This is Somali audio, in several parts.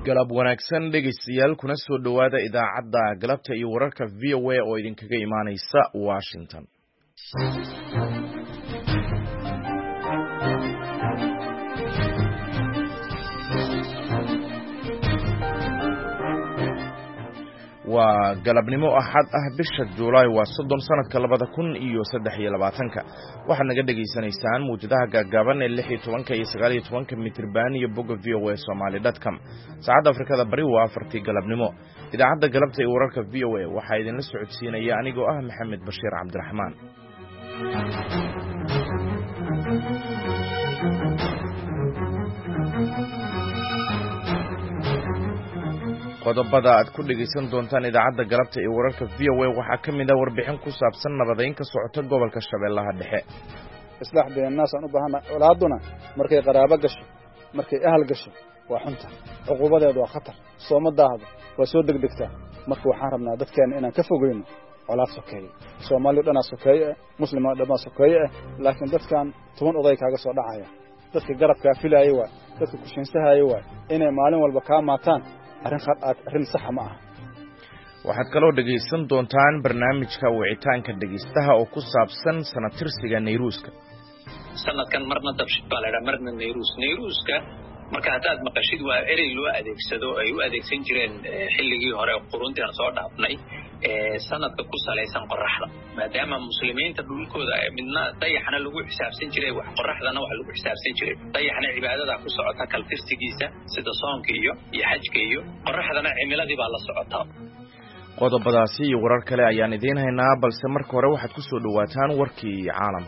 galab wanaagsan dhegeystayaal kuna soo dhawaada idaacadda galabta iyo wararka VOA oo idinkaga imaaneysa Washington. waa galabnimo axad ah bisha Juulaay waa 30 sanadka 2023 waxaad naga dhageysanaysaan muujadaha gaagaaban ee 16 iyo 19 mitir baan iyo bogga voasomali.com saacadda Afrikada bari waa 4 galabnimo idaacadda galabta ee wararka VOA waxa idin la socodsiinaya anigoo ah Maxamed Bashiir Cabdiraxmaan. qodobada aad ku dhageysan doontaan idaacadda galabta ee wararka VOA waxa kamid ah warbixin ku saabsan nabadeyn ka socota gobolka Shabeellaha Dhexe. islaax beenaas aan u baahana walaaduna markay qaraabo gasho markay ahal gasho waa xunta uqubadeedu waa khatar soomadaada waa soo degdegtaa marka waxaan rabnaa dadkeena inaan ka fogeyno colaad sokeeye Soomaaliya dhan sokeeye muslimiin dhan sokeeye laakiin dadkan toban oday kaaga soo dhacaya dadka garabka filaayay waa dadka ku shinsahay waa inay maalin walba ka maataan arrin sax ma aha. waxaad kaloo dhageysan doontaan barnaamijka wicitaanka dhageystaha oo ku saabsan sanatirsiga Nayruuska. sanadkan marna dabshibaaleera marna Nayruuska marka hadaad maqashid waa erey loo adeegsado ay u adeegsan jireen xilligii hore quruntii aan soo dhaafnay sanadka ku saleysan qoraxda maadaama muslimiinta dhulkooda midna dayaxna lagu xisaabsan jiray wax qoraxdana wax lagu xisaabsan jiray dayaxna cibaadada ku socota kaltirsigiisa sida soonka iyo xajka iyo qoraxdana cimiladii baa la socotaa. qodobadaasi iyo warar kale ayaan idin haynaa balse marka hore waxaad ku soo dhawaataan warkii caalamka.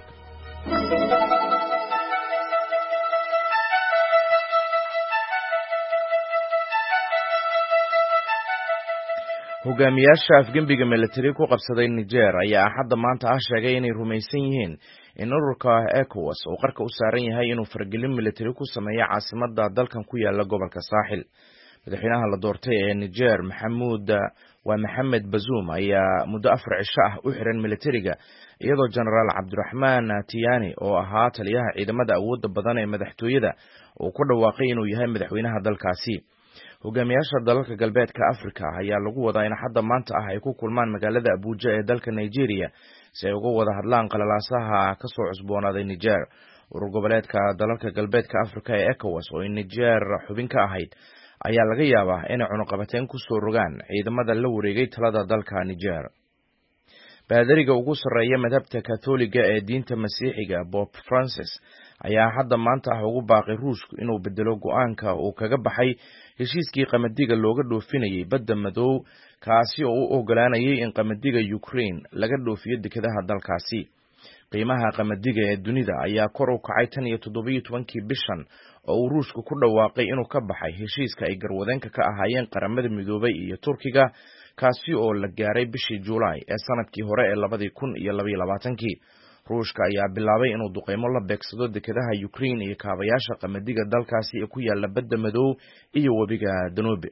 hogaamiyaasha afgembiga military ku qabsaday Niger ayaa hadda maanta sheegay inay rumaysan yihiin in ururka ECOWAS uu qarka u saaran yahay inuu fargelin military ku sameeyo caasimadda dalkan ku yaala gobolka Saaxil. madaxweynaha la doortay ee Niger Maxamed Bazoum ayaa muddo 4 cisho ah u xiran militariga iyadoo General Abdurrahman Tiani oo ahaa taliyaha ciidamada awoodda badan ee madaxtooyada uu ku dhawaaqay inuu yahay madaxweynaha dalkaasi. hogaamiyaasha dalalka galbeedka Afrika ayaa lagu wadaa in hadda maanta ay ku kulmaan magaalada Abuja ee dalka Nigeria si ay uga wada hadlaan qalalaasaha ka soo cusboonaaday Niger. urur goboleedka dalalka galbeedka Afrika ee ECOWAS oo Niger xubin ka ahayd ayaa laga yaabaa inay cunuqabateen ku soo rogaan ciidamada la wareegay talada dalka Niger. baadariga ugu sareeya madhabta Kaatooliga ee diinta Masiixiga Pope Francis ayaa hadda maanta ugu baaqay Ruushku inuu bedelo go'aanka uu kaga baxay heshiiskii qamadiga looga dhoofinayay badda madow kaasi oo u ogolaanayay in qamadiga Ukraine laga dhoofiyo dekedaha dalkaasi. qiimaha qamadiga ee dunida ayaa kor u kacay 17 bishan oo uu Ruushku ku dhawaaqay inuu ka baxay heshiiska ay garwadeenka ka ahaayeen qaramada midoobay iyo Turkiga kaasi oo la gaaray bishii Juulaay ee sanadkii hore ee 2022. Ruushka ayaa bilaabay inuu duqeymo la beegsado dekedaha Ukraine iyo kaabayaasha qamadiga dalkaasi ee ku yaala badda madow iyo webiga Danube.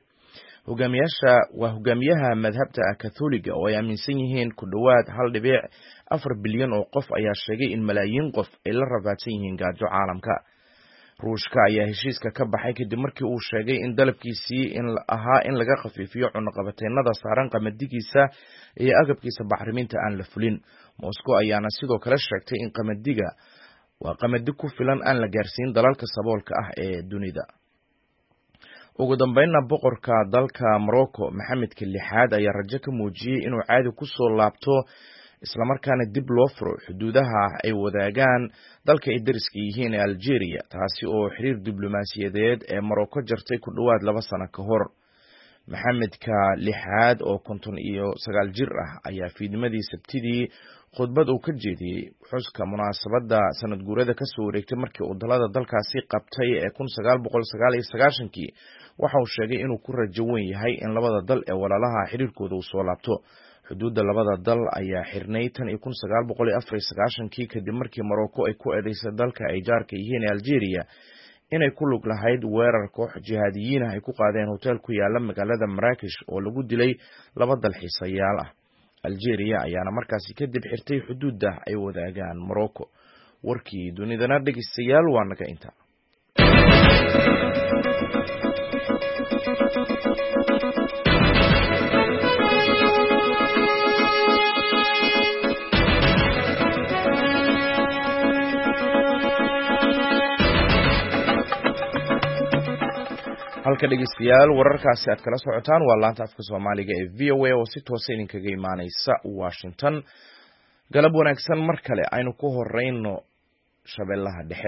hogaamiyaha madhabta Kaatooliga oo ay aaminsan yihiin ku dhawaad 1.4 bilyan oo qof ayaa sheegay in malaayiin qof ay la rafaadsan yihiin gaajo caalamka. Ruushka ayaa heshiiska ka baxay kadib markii uu sheegay in dalabkiisii in laga khafiifiyo cunuqabateennada saaran qamadigiisa iyo agabkiisa bacriminta aan la fulin. Moscow ayaana sidoo kale sheegtay in qamadi ku filan aan la gaarsiin dalalka saboolka ah ee dunida. ugu dambeynna boqorka dalka Morocco Maxamedka lixaad ayaa rajo ka muujiyay inuu caadi ku soo laabto isla markaana dib loo furo xuduudaha ay wadaagaan dalka ay dariska yihiin ee Algeria taasi oo xiriir diblomaasiyadeed ee Morocco jartay ku dhawaad 2 sano ka hor. Maxamedka lixaad oo 59 jir ah ayaa fiidnimadii Sabtidii khudbad uu ka jeediyay xuska munaasabadda sanad guurada ka soo wareegtay markii uu dalkaasi qabtay ee 1999 waxa uu sheegay inuu ku rajo weyn yahay in labada dal ee walaalaha xiriirkooda uu soo laabto. xuduudda labada dal ayaa xirnay 1994 kadib markii Morocco ay ku eedeysay dalka ay jaarka yihiin ee Algeria inay ku lug lahayd weerar koox jihaadiyiin ay ku qaadeen hotel ku yaala magaalada Marrakesh oo lagu dilay 2 dalxiisayaal ah. Algeria ayaana markaasi kadib xirtay xuduudda ay wadaagaan Morocco. warkii dunidana dhegeystayaal waa naga inta. halka dhegeystayaal wararkaasi aad kala socotaan waa laanta afka Soomaaliga ee VOA oo si toos ah idinkaga imaaneysa Washington. galab wanaagsan mar kale aynu ku horeyno Shabeellaha Dhexe.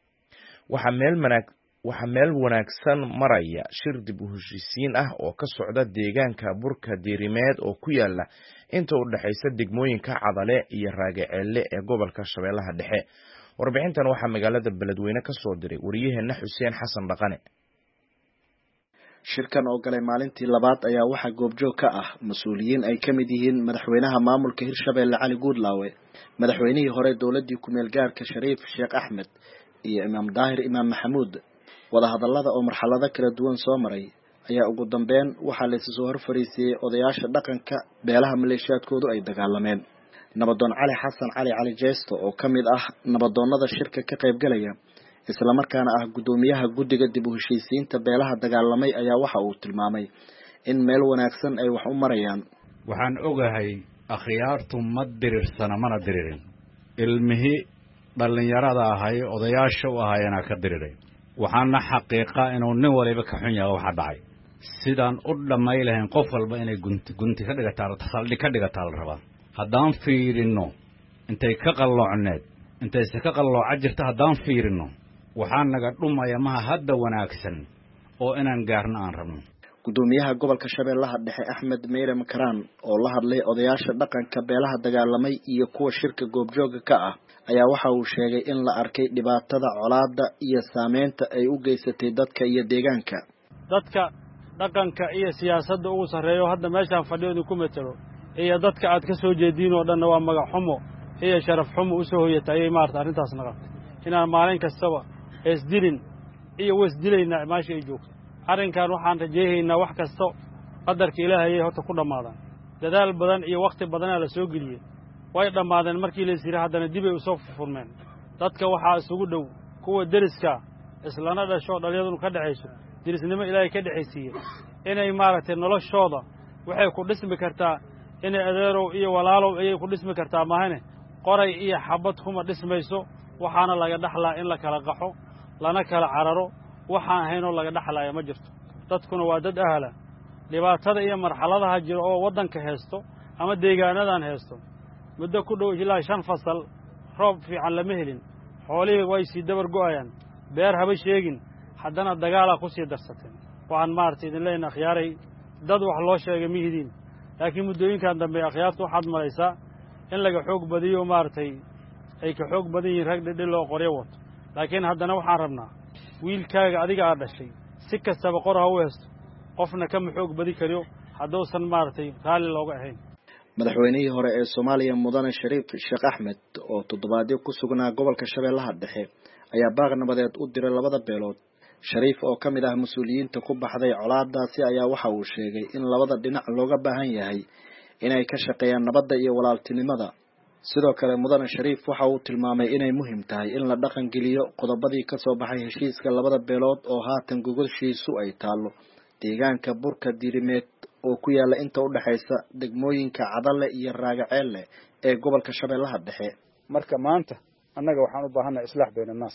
waxa meel wanaagsan maraya shir dib u heshiisiin ah oo ka socda deegaanka Burka Diirimeed oo ku yaala inta u dhaxaysa degmooyinka Cadale iyo Raagaceelle ee gobolka Shabeellaha Dhexe. warbixintan waxaa magaalada Beledweyne ka soo diray wariyaheena Xuseen Xasan Dhaqane. shirkan oo galay maalintii labaad ayaa waxa goobjoog ka ah mas'uuliyiin ay kamid yihiin madaxweynaha maamulka Hirshabeelle Cali Guudlaawe, madaxweynihii hore dawladii ku meel gaarka Shariif Sheekh Axmed iyo Imaam Daahir Imaam Maxamuud. wada hadallada oo marxalado kala duwan soo maray ayaa ugu dambeyn waxa la soo horfariisay odayaasha dhaqanka beelaha maleeshiyaadkoodu ay dagaalameen. nabadoon Cali Xasan Cali Jeesto oo kamid ah nabadoonnada shirka ka qayb galaya isla markaana ah gudoomiyaha guddiga dib u heshiisiinta beelaha dagaalamay ayaa waxa uu tilmaamay in meel wanaagsan ay wax u marayaan. waxaan ogahay akhyaartu ma diriirsana mana diriirin ilmihii dhalinyarada ahay odayaasha u ahayna ka diriiray waxaana xaqiiqa inuu nin waliba ka xun yahay waxa dhacay sidaan u dhamay lahayn qof walba inay gunti ka dhigataa la rabaa. haddaan fiirino intay ka qalloocneed intayse ka qallooca jirta haddaan fiirino waxaa naga dhumaya maha hadda wanaagsan oo inaan gaarno aan rabno. gudoomiyaha gobolka Shabeellaha Dhexe Axmed Meere Makaraan oo la hadlay odayaasha dhaqanka beelaha dagaalamay iyo kuwa shirka goobjooga ka ah ayaa waxa uu sheegay in la arkay dhibaatada colaadda iyo saameynta ay u geysatay dadka iyo deegaanka. dadka dhaqanka iyo siyaasadda ugu sareeyo hadda meeshaan fadhiyo ku metelo iyo dadka aad ka soo jeediin oo dhan waa magac xumo iyo sharaf xumo u soo hoyatay maarta arrintaas naqatay inaan maalin kastaba isdilin iyo wasdilayna maashi ay joogto. arrinkan waxaan rajaynaynaa wax kasto qadarka Ilaahay horta ku dhamaadaan. dadaal badan iyo waqti badan la soo geliyay way dhamaadeen markii la isiri haddana dib ay u soo furmeen. dadka waxaa isugu dhow kuwa deriska islaana dhasho dhalinyaradu ka dhaxayso derisnimo Ilaahay ka dhaxaysiiyay inay maaragtay noloshooda waxay ku dhismi kartaa inay adeerow iyo walaalow ay ku dhismi kartaa maahane qoray iyo xabad kuma dhismayso. waxaana laga dhaxlaa in la kala qaxo lana kala cararo waxaan ahaynoo laga dhaxlaya ma jirto. dadkuna waa dad ahla dhibaatada iyo marxaladaha jira oo wadanka heesto ama deegaanadan heesto muddo ku dhow ilaa 5 fasal roob fiican lama helin xoolihii way sii dabar go'ayaan beer haba sheegin haddana dagaal ku sii darsateen. waxaan maartay idin leeyahay akhyaaray dad wax loo sheegay mihidiin laakiin muddooyinkan dambe akhyaartu waxaad maraysaa in laga xoog badiyo maartay ay ka xoog badan yihiin rag dhidhil oo qoryo wato. laakiin haddana waxaan rabnaa wiilkaaga adiga aad dhashay si kastaba qor ha u heesto qofna kama xoog badi kariyo hadduusan maartay raali looga ahayn. madaxweynihii hore ee Soomaaliya mudane Shariif Sheekh Axmed oo toddobaadyo ku sugnaa gobolka Shabeellaha Dhexe ayaa baaq nabadeed u diray labada beelood. Shariif oo kamid ah mas'uuliyiinta ku baxday colaadaasi ayaa waxa uu sheegay in labada dhinac looga baahan yahay inay ka shaqeeyaan nabadda iyo walaaltinimada. sidoo kale mudane Shariif waxa uu tilmaamay inay muhiim tahay in la dhaqan geliyo qodobadii ka soo baxay heshiiska labada beelood oo haatan gogoshiisu ay taalo deegaanka Burka Diirimeed oo ku yaala inta u dhaxaysa degmooyinka Cadale iyo Raagaceelle ee gobolka Shabeellaha Dhexe. marka maanta annaga waxaan u baahanaa islaax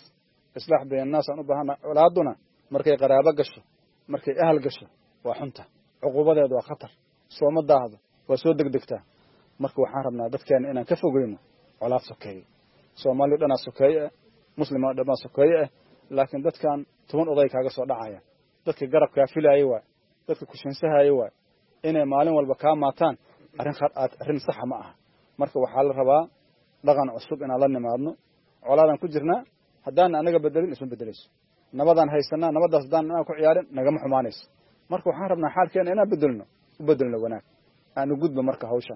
bayna naas aan u baahanaa. colaaduna markay qaraabo gasho markay ahal gasho waa xunta cuqubadeedu waa khatar soomadaada waa soo degdegtaa. marka waxaan rabnaa dadkeena inaan ka fogeyno colaad sokeeye. Soomaalidu dhanaa sokeeye muslimaadu dhanaa sokeeye laakiin dadkan 10 oday kaaga soo dhacaya dadka garabka filaayay waa dadka ku shansahaayay waa inay maalin walba ka maataan arrin sax ma aha. marka waxaa la rabaa dhaqan cusub in la nimaadno. colaadan ku jirnaa haddaan anaga bedelin isma bedelayso. nabadan haysanaa nabadaas haddaan aan ku ciyaarin nagama xumaanayso. marka waxaan rabnaa xaalkeena inaan bedelno wanaag aan u gudbo. marka hawshan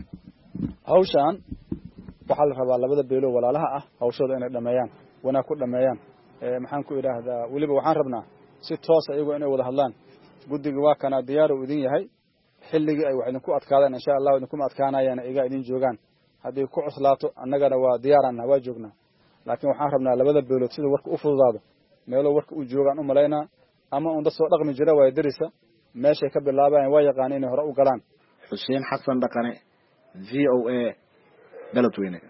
waxaa la rabaa labada beelo walaalaha ah hawshooda inay dhameeyaan wanaag ku dhameeyaan. maxaan ku idhaahdaa waliba waxaan rabnaa si toos ayagoo inay wada hadlaan. guddiga waa kana diyaar u idin yahay xilligii ay wax idinku adkaadaan insha Allah idinku adkaanayaan iga idin joogaan. haddii ku cuslaato annagana waa diyaarana waa joognaa. laakiin waxaan rabnaa labada beelood sida warka u fududaado meelo warka u joogaan u maleynaa ama uu dad soo dhaqmi jira way dirisa meeshay ka bilaabaan way yaqaan inay hore u galaan. Xuseen Xasan Dhaqane VOA Beledweyne.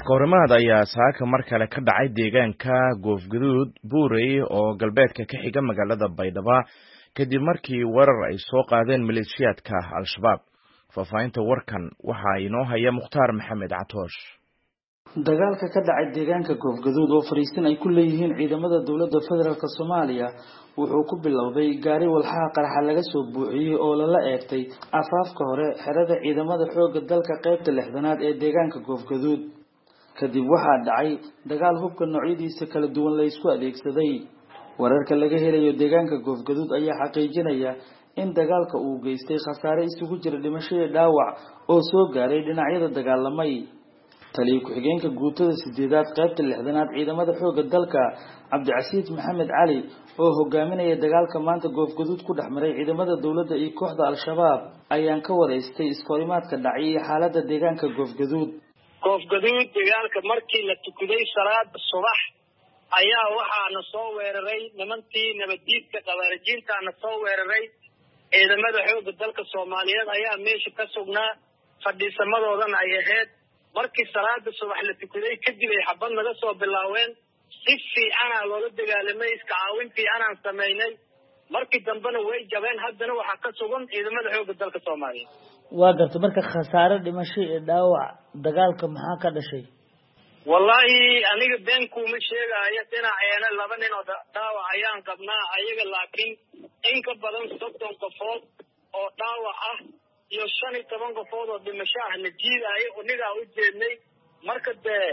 iskahorimaad ayaa saaka mar kale ka dhacay deegaanka Goofgaduud Buurey oo galbeedka ka xiga magaalada Baydhabo kadib markii weerar ay soo qaadeen maleeshiyaadka Al-Shabaab. Faafahinta warkan waxa inoo haya Mukhtaar Maxamed Catoosh. dagaalka ka dhacay deegaanka Goofgaduud oo fariisin ay ku leeyihiin ciidamada dawladda federaalka Soomaaliya wuxuu ku bilowday gaari walxaha qaraxa laga soo buuxiyay oo la eegtay afaafka hore xerada ciidamada xoogga dalka qaybta 6aad ee deegaanka Goofgaduud. kadib waxaa dhacay dagaal hubka noocyadiisa kala duwan la isku adeegsaday. wararka laga helayo deegaanka Goofgaduud ayaa xaqiijinaya in dagaalka uu geystay khasaare isugu jira dhimasho iyo dhaawac oo soo gaaray dhinacyada dagaalamay. taliye ku-xigeenka guutada 8aad qaybta 6aad ciidamada xoogga dalka Cabdicasiis Maxamed Cali oo hogaaminaya dagaalka maanta Goofgaduud ku dhexmaray ciidamada dawladda iyo kooxda Al-Shabaab ayaan ka wareystay iskahorimaadka dhacay iyo xaaladda deegaanka Goofgaduud. Goofgaduud dagaalka markii la tukaday salaada subax ayaa waxaana soo weeraray nimantii nabadiidka qabaarijiintaana soo weeraray ciidamada xoogga dalka Soomaaliyeed ayaa meesha ka sugnaa fadhiisamadoodana ay ahayd. markii salaada subax la tukaday kadib ay xabad naga soo bilaaween si fiican loola dagaalamay iska caawin fiican aan sameynay markii dambena way jabeen haddana waxa ka sugan ciidamada xoogga dalka Soomaaliyeed. waa gartay marka khasaare dhimasho iyo dhaawac dagaalka maxaa ka dhashay? wallahi aniga been kuma sheegayo dhinaceena 2 nin oo dhaawac ayaan qabnaa ayaga laakiin in ka badan 30 qofood oo dhaawac ah iyo 15 qofood oo dhimasho ah la jiidayo aniga u jeednay marka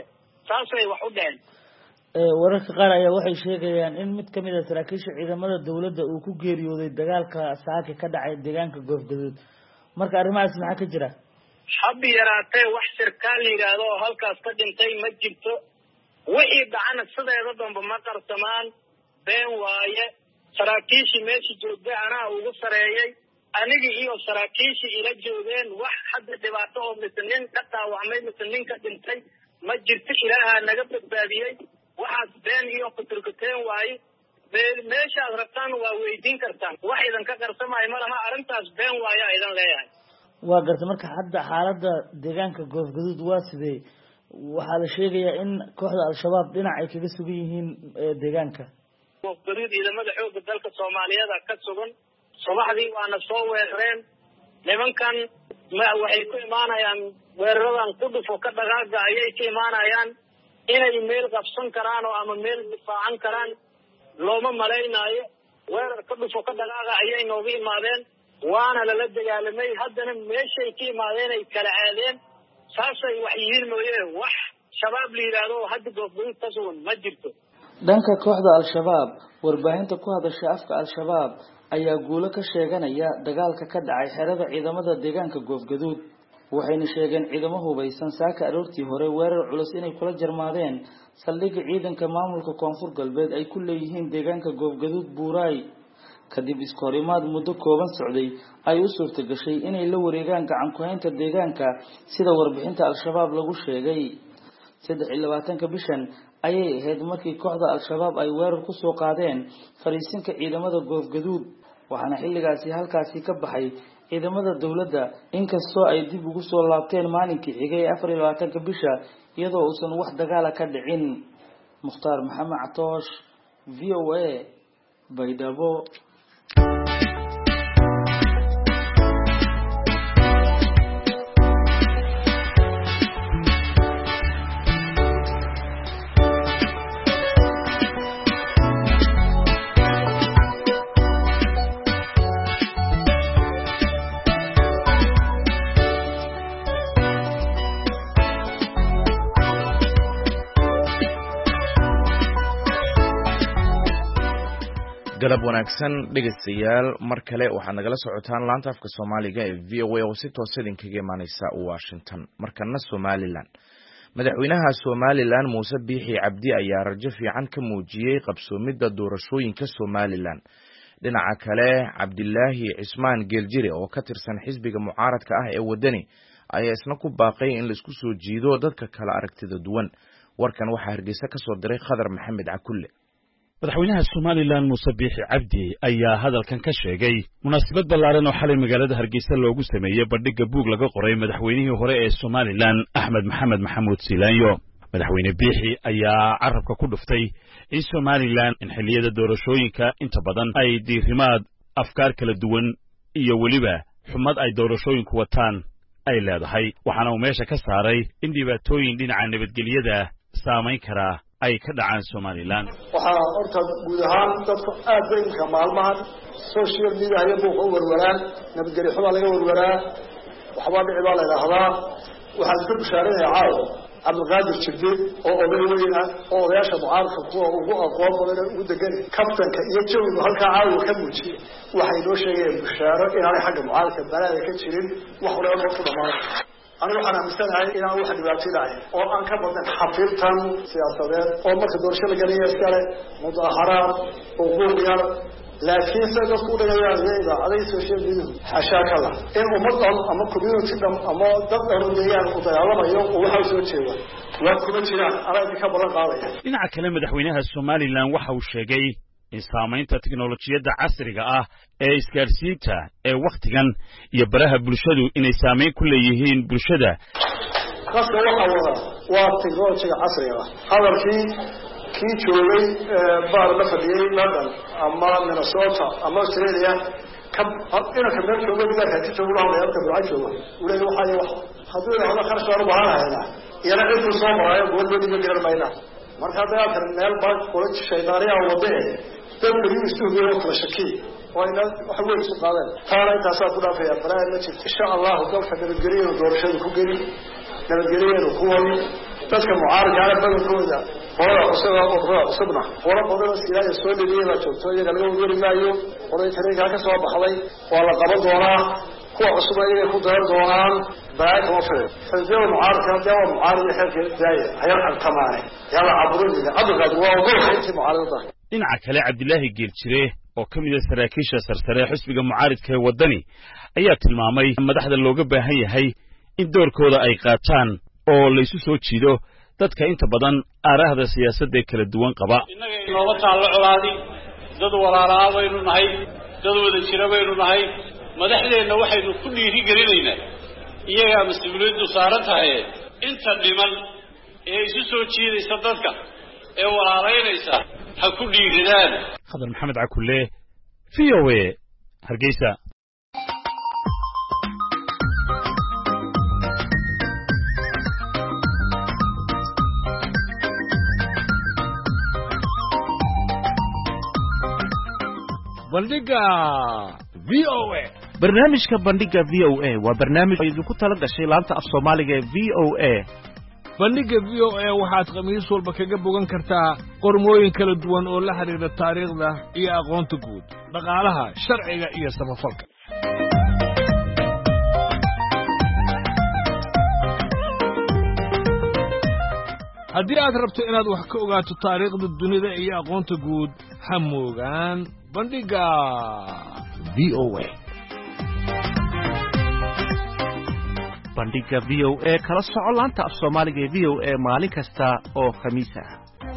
taasay wax u dheen. wararka qaar ayaa waxay sheegayaan in mid kamid ah saraakiisha ciidamada dawladda uu ku geeriyooday dagaalka saaka ka dhacay deegaanka Goofgaduud. marka arrimahaas maxaa ka jira? xabbi yaraatay wax sarkaal yiraahdo oo halkaas ka dhintay ma jirto. wixii dhacana sideeda dhanba ma qarsamaan been waaye. saraakiishii meesha joogay anaa ugu sareeyay aniga iyo saraakiishii ila joogeen wax hadda dhibaato oo midnin ka dhaawacmay midnin ka dhintay ma jirto. ilaaha naga badbaadiyay waxaad been iyo kuturkuteen waaye. meeshaad rabtaan waa weydiin kartaan wax idan ka qarsamay ma laha arrintaas been waaye idan leeyahay. waa gartay marka hadda xaaladda deegaanka Goofgaduud waa sidee? waxaa la sheegayaa in kooxda Al-Shabaab dhinac ay kaga sugan yihiin deegaanka Goofgaduud. ciidamada xoogga dalka Soomaaliyeed ka sugan subaxdii waana soo weerareen nimankan waxay ku imaanayaan weeraradan ku dhufo ka dhaqaaqa ayay ka imaanayaan inay meel qabsan karaan oo ama meel difaacan karaan looma malaynayo. weerar ka dhufo ka dhaqaaqa ayay nooga imaadeen waana lala dagaalamay haddana meeshay ka imaadeen ay kala aadeen saasay wax yihiin mooyee wax shabaab la yiraahdo hadda Goofgaduud ka sugan ma jirto. dhanka kooxda Al-Shabaab warbaahinta ku hadasha afka Al-Shabaab ayaa guulo ka sheeganaya dagaalka ka dhacay xerada ciidamada deegaanka Goofgaduud. waxayna sheegeen ciidamo hubeysan saaka aroortii hore weerar culus inay kula jarmaadeen saldhigga ciidanka maamulka Koonfur Galbeed ay ku leeyihiin deegaanka Goofgaduud Buuray. kadib iskahorimaad muddo kooban socday ay u suurta gashay inay la wareegaan gacan ku haynta deegaanka sida warbixinta Al-Shabaab lagu sheegay. 23 bishan ayay ahayd markii kooxda Al-Shabaab ay weerar ku soo qaadeen fariisinka ciidamada Goofgaduud waxaana xilligaasi halkaasi ka baxay ciidamada dawladda inkastoo ay dib ugu soo laabteen maalinkii xigay 24 bisha iyadoo uusan wax dagaal ka dhicin. Mukhtaar Maxamed Catoosh VOA Baydhabo. galab wanaagsan dhegeystayaal mar kale waxaad nagala socotaan laanta afka Soomaaliga ee VOA oo si toos ah idinkaga imaaneysa Washington. markana Somaliland madaxweynaha Somaliland Muuse Biixi Cabdi ayaa rajo fiican ka muujiyay qabsoomidda doorashooyinka Somaliland. dhinaca kale Cabdilaahi Cismaan Geeljire oo ka tirsan xisbiga mucaaradka ah ee wadani ayaa isna ku baaqay in la isku soo jiido dadka kala aragtida duwan. warkan waxaa Hargeysa ka soo diray Khadar Maxamed Cakulle. madaxweynaha Somaliland Muuse Biixi Cabdi ayaa hadalkan ka sheegay munaasabad ballaaran oo xalay magaalada Hargeysa loogu sameeyay bandhigga buug laga qoray madaxweynihii hore ee Somaliland Axmed Maxamed Maxamuud Siilaanyo. madaxweyne biixi ayaa carabka ku dhuftay in Somaliland in xilliyada doorashooyinka inta badan ay diirimaad afkaar kala duwan iyo weliba xumad ay doorashooyinku wataan ay leedahay waxaana uu meesha ka saaray in dhibaatooyin dhinaca nabadgelyada saamayn kara ay ka dhacaan Somaliland waxaa horta guud ahaan dadku aad bay inka maalmahan social media ay buu u warwaraan nabadgelyo xumo laga warwaraa waxba dhici baa la yiraahdaa waxaan ku bishaarinayaa caawa Abdulqaadir Jibdin oo odayweyna oo odayaasha mucaaradka kuwa ugu aqoon badan ugu degan kabtanka iyo jawiga halka caawa ka muujiyay waxay noo sheegeen bishaaro inay xagga mucaaradka balada ka jirin wax walaal oo dhamaan anigu waxaan aaminsanahay inaan wax dhibaato lahayn oo aan ka badan xafiirtan siyaasadeed oo marka doorasho la galayo iskale mudaharaad uquuqyar laakiin sida ku dhagayaan aday social media xashaaka la in ummadan ama community dam ama dad dheerayaan u dagaalamayo oo waxa soo jeeda waa kuma jiraan aragti ka badan qaadaya dhinaca kale madaxweynaha Somaliland waxa uu sheegay in saamaynta tiknoolajiyada casriga ah ee isgaarsiinta ee waqtigan iyo baraha bulshadu inay saameyn ku leeyihiin bulshada qofka waxa waa tiknoolajiyada casriga ah hadalkii kii joogay baar la fadhiyay London ama Minnesota ama Australia ina ka meel joogay dadka ka jooga waa ka baa jooga ulay waxa haduu hada kharash loo baahanayna yana intu soo maray goolbadi ma garan mayna marka hada meel baad kula shaydaariya wadee dad bari istuudiyo kala shaki وإن حول سقاطا قال أنت أصاب في أبراء المسجد إن شاء الله ضلك نبتجرين ودورشين كوجري نبتجرين وكوني تذكر معارض على بدل كودا ولا أصبنا ولا قدر السياق السؤال اللي لا تقول قال له غير ما يوم ولا يتريك هكذا صواب حلي ولا قبل دونا هو أصبنا يأخذ دار دونان بعد وفر فالجو معارض كان جو معارض يحكي زي هيرحل كمان يلا عبروني أبغى وأقول أنت معارضة dhinaca kale Cabdilaahi Geelchire oo kamid ah saraakiisha sarsare xisbiga mucaaridka ee wadani ayaa tilmaamay madaxda looga baahan yahay in doorkooda ay qaataan oo la isu soo jiido dadka inta badan aaraahda siyaasadda kala duwan qaba inaga inoo taalo colaadi dad walaalaha waynu nahay dad wada jira waynu nahay madaxdeena waxaynu ku dhiiri gelinaynaa iyaga mas'uuliyaddu saaran tahay inta dhiman ee isu soo jiidaysa dadka ee walaalaynaysa ha ku dhiiridaan Khadar Maxamed Cakulle VOA Hargeysa bandhiga VOA barnaamijka bandhiga VOA waa barnaamij idinku tala gashay laanta af Soomaaliga ee VOA bandhiga VOA waxaad khamiis walba kaga bogan kartaa qormooyin kala duwan oo la xiriira taariikhda iyo aqoonta guud dhaqaalaha sharciga iyo samafalka haddii aad rabto inaad wax ka ogaato taariikhda dunida iyo aqoonta guud ha moogaan bandhiga VOA bandhiga VOA kala soco laanta af Soomaaliga ee VOA maalin kasta oo khamiis ah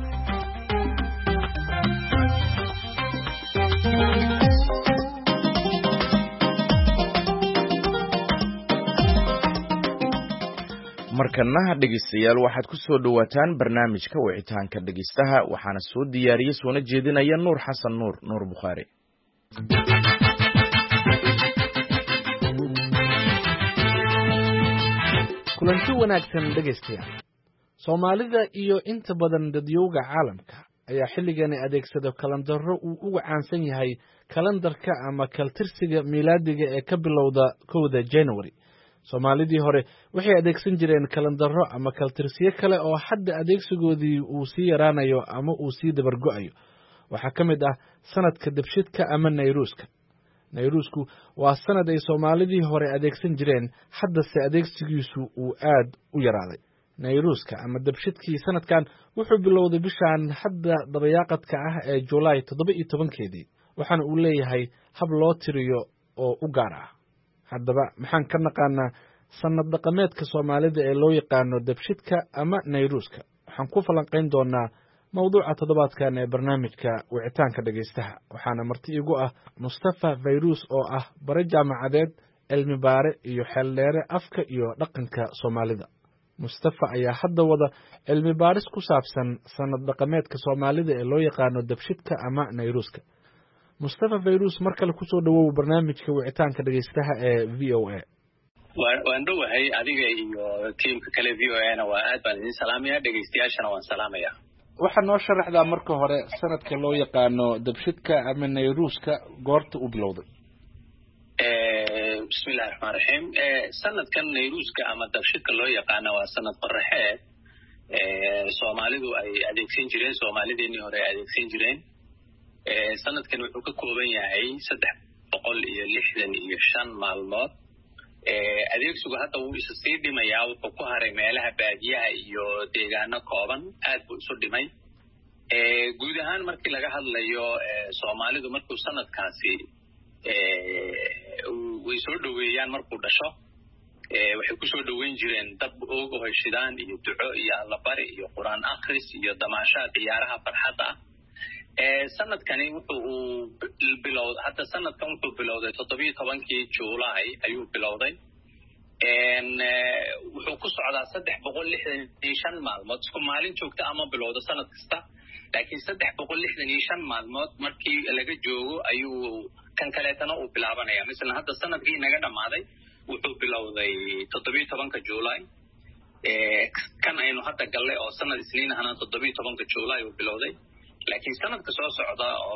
markana dhageystayaal waxaad ku soo dhawaataan barnaamijka wicitaanka dhageystaha waxaana soo diyaariyay soona jeedinaya Nuur Xasan Nuur Bukhari kulanti wanaagsan dhageystayaal Soomaalida iyo inta badan dadyowga caalamka ayaa xilligan adeegsado kalandaro uu ugu caansan yahay kalandarka ama kaltirsiga miilaadiga ee ka bilowda 1 January Soomaalidii hore waxay adeegsan jireen kalandaro ama kaltirsiyo kale oo hadda adeegsigoodii uu sii yaraanayo ama uu sii dabargo'ayo waxaa ka mid ah sanadka dabshidka ama Nayruuska Nayruusku waa sanad ay Soomaalidii hore adeegsan jireen hadda se adeegsigiisu uu aad u yaraaday Nayruuska ama dabshidkii sanadkan wuxuu bilowday bishan hadda dabayaaqadka ah ee July 17keedii waxaana uu leeyahay hab loo tiriyo oo u gaar ah haddaba maxaan ka naqaanaa sanad dhaqameedka Soomaalida ee loo yaqaano dabshidka ama Nayruuska waxaan ku falanqayn doonaa mawduuca toddobaadkan ee barnaamijka wicitaanka dhageystaha waxaana marti igu ah Mustafa Fayrus oo ah bare jaamacadeed cilmi baare iyo xeeldheere afka iyo dhaqanka Soomaalida mustafa ayaa hadda wada cilmi baaris ku saabsan sanad dhaqameedka soomaalida ee loo yaqaano dabshidka ama nayruuska. mustafa fayrus mar kale kusoo dhawow barnaamijka wicitaanka dhegeystaha ee v o a. waan dhowahay adiga iyo tiimka kale v o a-na waa aad baan idin salaamaya, dhegeystayaashana waan salaamaya. waxaa noo sharaxdaa marka hore sanadka loo yaqaano dabshidka ama nayruuska goorta u bilowday. bismillahi raxmaan raxiim. sanadkan nayruuska ama dabshidka loo yaqaana waa sanad qoraxeed soomaalidu ay adeegsan jireen, soomaalideenii hore ay adeegsan jireen. sanadkan wuxuu ka kooban yahay 365 maalmood. adeegsigu hadda wuu isa sii dhimayaa, wuxuu ku haray meelaha baadiyaha iyo deegaano kooban, aad buu isu dhimay. guud ahaan markii laga hadlayo soomaalidu markuu sanadkaasi way soo dhoweeyaan markuu dhasho, waxay kusoo dhoweyn jireen dab oog oo shidaan iyo duco iyo allabari iyo quraan akhris iyo damaashaad ciyaaraha farxadda. sanadkani hadda sanadkan wuxuu bilowday 17 Juulaay ayuu bilowday. wuxuu ku socdaa 365 maalmood, isku maalin joogta ama bilowda sanad kasta, laakiin 365 maalmood markii laga joogo ayuu kan kaleetana uu bilaabanaya. misalna hadda sanadkii naga dhammaaday wuxuu bilowday 17 Juulaay. kan aynu hadda gallay oo sanad isniin ahna 17 Juulaay uu bilowday, laakiin sanadka soo socda oo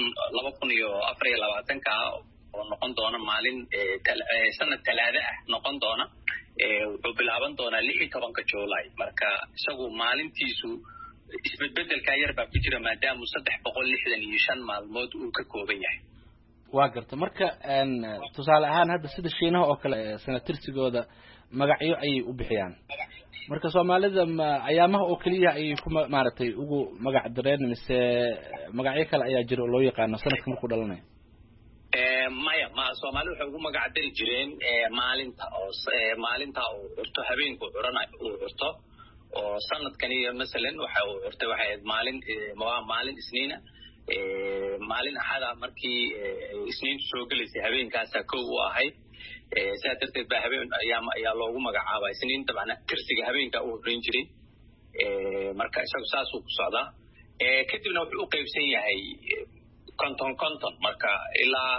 2024 oo noqon doona maalin sanad talaada ah noqon doona, wuxuu bilaaban doonaa 16 Juulaay. marka isagu maalintiisu isbedbedelka yar baa ku jira maadaama 365 maalmood uu ka kooban yahay. waa garta marka tusaale ahaan hadda sida shiinaha oo kale sanatirsigooda magacyo ayay u bixiyaan, marka soomaalida ayaamaha oo kaliya ayay ku maaragtay ugu magac dareen mise magacyo kale ayaa jira oo loo yaqaano sanadka markuu dhalanayo? maya Soomaalidu waxay ugu magac dari jireen maalinta uu curto, habeenku uu curto. oo sanadkani masalan waxa uu curtay waxay maalin isniina, maalin axada markii isniintu soo gelaysay habeenkaasa kow u ahayd. sidaa darteed baa habeen ayaa loogu magacaabaa isniin. dabcan tirsiga habeenka u horreyn jiray. marka isagu saasuu ku socdaa. kadibna wuxuu u qaybsan yahay konton, marka ilaa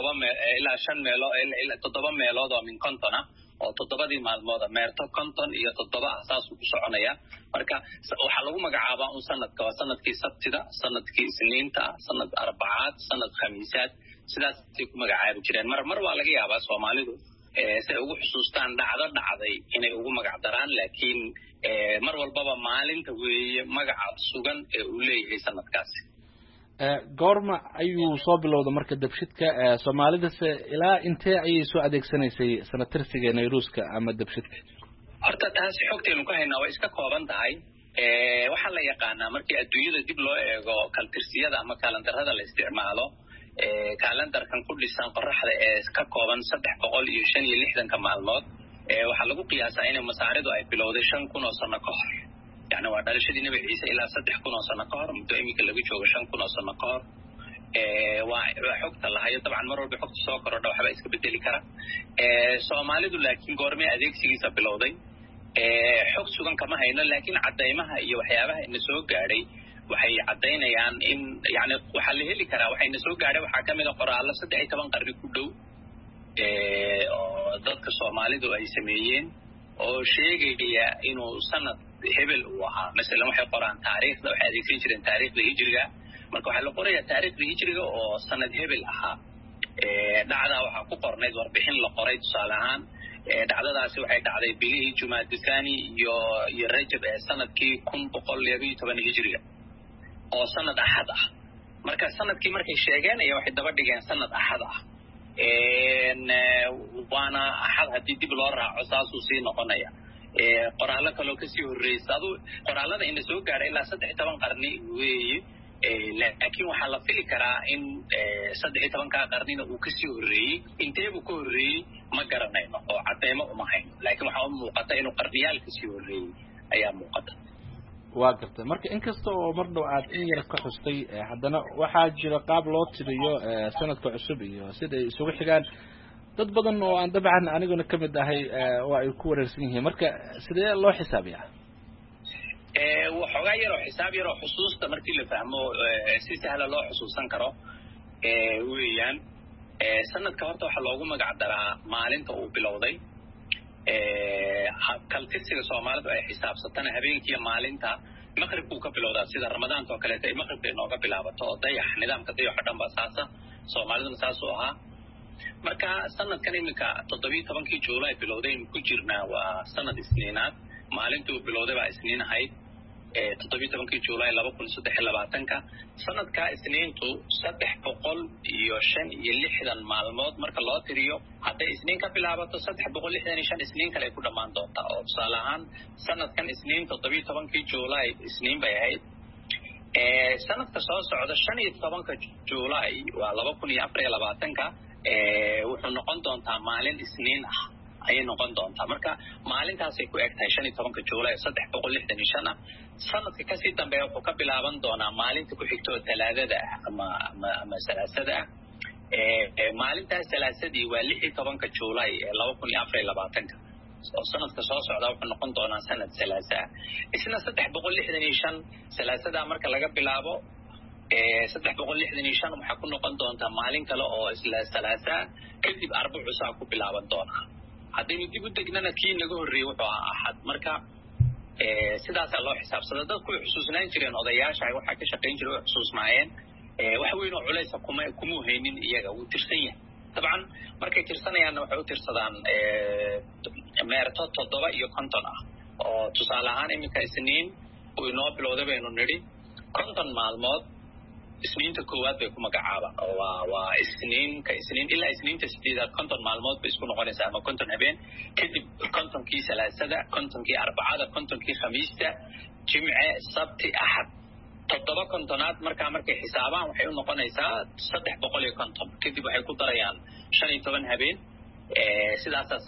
7 meelood oo min konton ah, oo 7 maalmooda meerto 50 iyo 7 ah, saasuu ku soconaya. marka waxaa lagu magacaabaa un sanadka waa sanadkii sabtida, sanadkii isniinta, sanad arbacaad, sanad khamiisaad, sidaasay ku magacaabi jireen. mar waa laga yaabaa Soomaalidu si ay ugu xusuustaan dhacday inay ugu magac daraan, laakiin mar walbaba maalinta weeye magaca sugan ee uu leeyahay sanadkaasi. goorma ayuu soo bilowda marka dabshidka Soomaalidase ilaa intee ayay soo adeegsanaysay sanatirsiga nayruuska ama dabshidka? horta taasi xogteenu ka haynaa way iska kooban tahay. waxaa la yaqaanaa markii adduunyada dib loo eego kaltirsiyada ama kalandarada la isticmaalo, kalandarkan ku dhisan qoraxda ee ka kooban 365 maalmood, waxaa lagu qiyaasaa in masaaridu ay bilowday 5,000 oo sano ka hor. yani waa dhalashadii Nabi Ciise ilaa 3,000 oo sano ka hor, muddo imika laga joogo 5,000 oo sano ka hor. waa xogta la hayo. dabcan mar walba xogta soo korodha waxba iska bedeli kara. Soomaalidu laakiin goormee adeegsigiisa bilowday xog sugan kama hayno, laakiin cadaymaha iyo waxyaabaha ina soo gaadhay waxay cadaynayaan in yani waxa la heli karaa waxayna soo gaadhay waxaa kamid ah qoraallo 13 qarni ku dhow oo dadka Soomaalidu ay sameeyeen oo sheegaya inuu sanad hebel uu ahaa. masalan waxay qoraan taariikhda, waxay adeegsan jireen taariikhda hijriga. marka waxaa la qorayaa taariikhda hijriga oo sanad hebel ahaa. dhacdaa waxaa ku qornayd warbixin la qoray tusaale ahaan. dhacdadaasi waxay dhacday bilihii Jumaada Thani iyo Rajab ee sanadkii 1112 hijriga oo sanad axad ah. marka sanadkii markay sheegeen ayaa waxay daba dhigeen sanad axad ah. waana axad haddii dib loo raaco saasuu sii noqonaya. qoraallo kaloo kasii horreysay qoraallada ina soo gaadhay ilaa 13 qarni weeye. laakiin waxaa la fili karaa in 13 qarnina uu kasii horreeyey. inteebuu ka horreeyey ma garanayno oo cadeymo uma hayno, laakiin waxaa u muuqata inuu qarniyaal kasii horreeyey ayaa muuqata. waa gartay marka inkasta oo mar dhow aad in yar ka xustay, haddana waxaa jira qaab loo tiriyo sanadka cusub iyo sida ay isugu xigaan. dad badan oo aan dabcan aniguna ka mid ahay waa ay ku wareersan yihiin marka sidee loo xisaabiyaa waxoogaa yaroo xisaab yaroo xusuusta markii la fahmo si sahla loo xusuusan karo weeyaan sanadka horta waxaa loogu magac daraa maalinta uu bilowday kaltirsiga soomaalidu ay xisaabsatana habeenkiiyo maalinta maqribkuu ka bilowdaa sida ramadaanta oo kaleeto ay maqribka inooga bilaabato oo dayax nidaamka dayaxo dhan baa saasa soomaaliduna saasuu ahaa marka sanadkan iminka 17 Juulaay bilowday ku jirnaa waa sanad isniinaad maalintuu bilowday baa isniin ahayd 17 Juulaay 2023 sanadka isniintu 365 maalmood marka loo tiriyo hadday isniin ka bilaabato 365 isniin kale ku dhamaan doonta oo tusaale ahaan sanadkan isniin 17 Juulaay isniin bay ahayd sanadka soo socda 15 Juulaay waa 2024 wuxuu noqon doontaa maalin isniin ah ayay noqon doontaa marka maalintaasay ku eg tahay 15 Juulaay 365 sanadka kasii dambeeya wuxuu ka bilaaban doonaa maalinta ku xigto talaadada ama salaasada maalintaas salaasadii waa 16 Juulaay 2024 oo sanadka soo socda wuxuu noqon doonaa sanad salaasa isna 365 salaasada marka laga bilaabo 365 waxaa ku noqon doontaa maalin kale oo isla salaasa kadib arbaco saa ku bilaaban doonaa haddaynu dib u degnana kii naga horreeyey wuxuu ahaa axad marka sidaasaa loo xisaabsada dadku way xusuusnaan jireen odayaasha waxaa ka shaqayn jiray way xusuusnaayeen wax weyn oo culaysa kumuu haynin iyaga wuu tirsan yahay dabcan markay tirsanayaanna waxay u tirsadaan meerto 7 iyo 50 ah oo tusaale ahaan iminka isniin uu inoo bilowday baynu nidhi 50 maalmood isniinta koowaad bay ku magacaabaan oo waa isniin ilaa isniinta 8aad 50 maalmood bay isku noqonaysaa ama 50 habeen kadib 50kii salaasada 50kii arbacada 50kii khamiista jimce sabti axad 7 markaa markay xisaabaan waxay u noqonaysaa 350 kadib waxay ku darayaan 15 habeen sidaasaa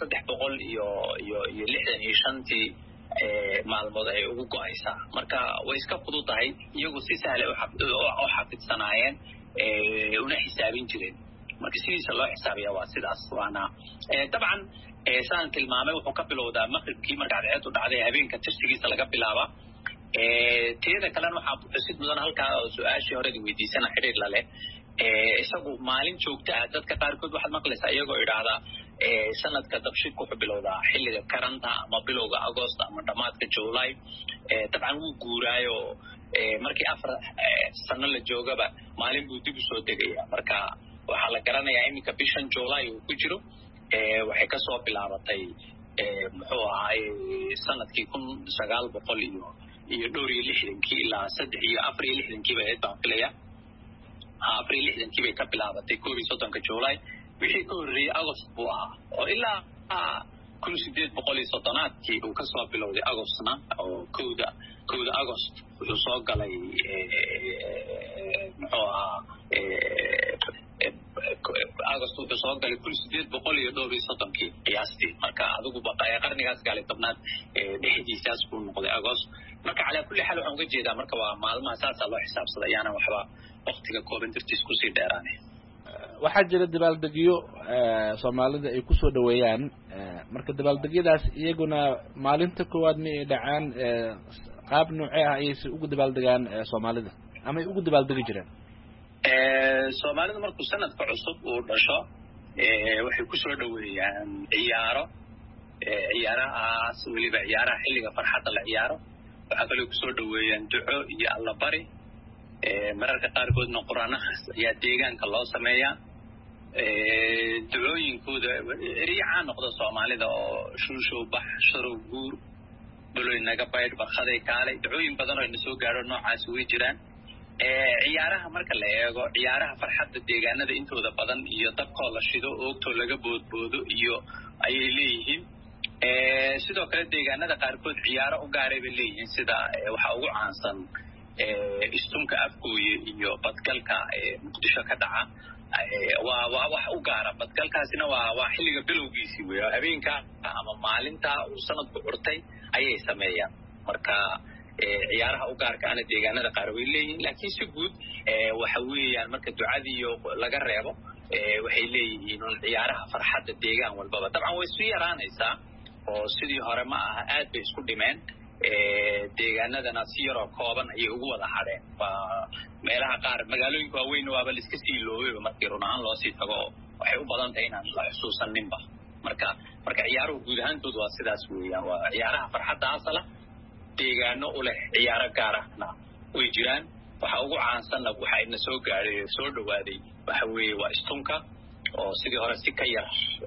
365tii maalmood ay ugu go'aysaa marka way iska fududahay iyagu si sahal u xafidsanaayeen una xisaabin jireen marka sidiisa loo xisaabiyaa waa sidaas waana dabcan saan tilmaamay wuxuu ka bilowdaa maqribkii marka cadceedu dhacday habeenka tirsigiisa laga bilaaba teeda kalena waxaa xusid mudan halkaa oo su-aashii horeedi weydiisana xidhiir la leh isagu maalin joogta ah dadka qaarkood waxaad maqlaysaa iyagoo idhaahdaa sanadka dabshidku wuxuu bilowdaa xilliga karanta ama bilowga agost ama dhammaadka juulaay dabcan wuu guuraayo markii 4 sano la joogaba maalin buu dib u soo degaya marka waxaa la garanayaa iminka bishan juulaay uu ku jiro waxay kasoo bilaabatay muxuu ahaay sanadkii 1900 iyo dhowr iyo 60kii ilaa 3 iyo 4 iyo 60kii bay ahayd baan filaya 4 iyo 60kii bay ka bilaabatay 31 Juulaay wixii ka horreeyay agost buu ahaa oo ilaa 1830kii uu ka soo bilowday agostna oo kowda agost wuxuu soo galay muxuu ahaa agost wuxuu soo galay 1830kii qiyaastii marka adigu baqaya qarnigaas galay tobnaad dhexdiisaas buu noqday agost marka calaa kulli xaal waxaan uga jeedaa marka waa maalmaha saasaa loo xisaabsada ayaana waxba waqtiga kooban dartiis kusii dheeraanay waxaa jira dabaaldegyo soomaalida ay ku soo dhaweeyaan marka dabaaldegyadaas iyaguna maalinta koowaad ma ay dhacaan qaab noocee ah ayay ugu dabaaldegaan soomaalida ama ay ugu dabaaldegi jireen soomaalida markuu sanadka cusub uu dhasho waxay ku soo dhaweeyaan ciyaarahaas weliba ciyaaraha xilliga farxadda la ciyaaro waxaa kaloo ku soo dhaweeyaan duco iyo allabari mararka qaarkoodna quraan akhris ayaa deegaanka loo sameeyaa ducooyinkooda eriyacaa noqda soomaalida oo shuushow bax sharow guur baloy naga baydh barkhaday kaalay ducooyin badan oo ina soo gaadho noocaasi way jiraan ciyaaraha marka la eego ciyaaraha farxadda deegaanada intooda badan iyo dabkoo la shido oogtoo laga boodboodo iyo ayay leeyihiin sidoo kale deegaanada qaarkood ciyaaro u gaaray bay leeyihiin sida waxaa ugu caansan istunka afgooye iyo badgalka muqdisho ka dhaca waa wax u gaara badgalkaasina waa xilliga bilowgiisii wey habeenka ama maalinta uu sanadku curtay ayay sameeyaan marka ciyaaraha u gaarka ana deegaanada qaar way leeyihiin laakiin si guud waxa weeyaan marka ducadiiyo laga reebo waxay leeyihiin un ciyaaraha farxadda deegaan walbaba dabcan way isu yaraanaysaa oo sidii hore ma aha aad bay isku dhimeen deegaanadana si yaroo kooban ayay ugu wada hadheen waa meelaha qaar magaalooyinka waaweyn waaba laiska sii loobeyba markii run ahaan loo sii tago waxay u badan tahay inaan la xusuusaninba marka ciyaaruhu guud ahaantood waa sidaas weeyaan waa ciyaaraha farxadda asala deegaano u leh ciyaaro gaar ahna way jiraan waxa ugu caansanna waxa ina soo gaadhay soo dhawaaday waxa weeye waa istunka oo sidii hore si ka yar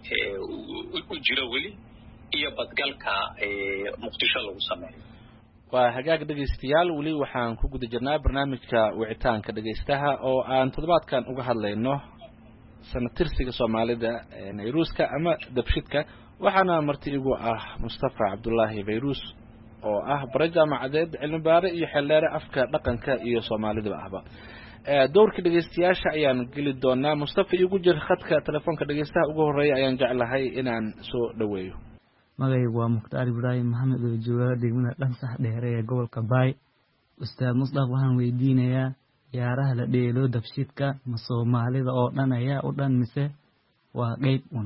u jiro weli iyo badgalka muqdisho lagu sameeyo waa hagaag dhegaystayaal weli waxaan ku guda jirnaa barnaamijka wicitaanka dhegaystaha oo aan toddobaadkan uga hadlayno sanatirsiga soomaalida nayruuska ama dabshidka waxaana marti igu ah Mustafa Cabdullaahi Fayrus oo ah bare jaamacadeed cilmi baare iyo xeeldheere afka dhaqanka iyo Soomaalida ahba doorka dhageystayaasha ayaan geli doonaa Mustafa igu jir khadka telefoonka dhageystaha ugu horeeya ayaan jeclahay inaan soo dhaweeyo magaygu waa Mukhtaar Ibraahim Maxamed oo jooga degmada Dhansax dheere ee gobolka Baay Ustaad Mustafa waxaan weydiinayaa ciyaaraha la dheelo dabshidka ma Soomaalida oo dhan ayaa u dhan mise waa qayb un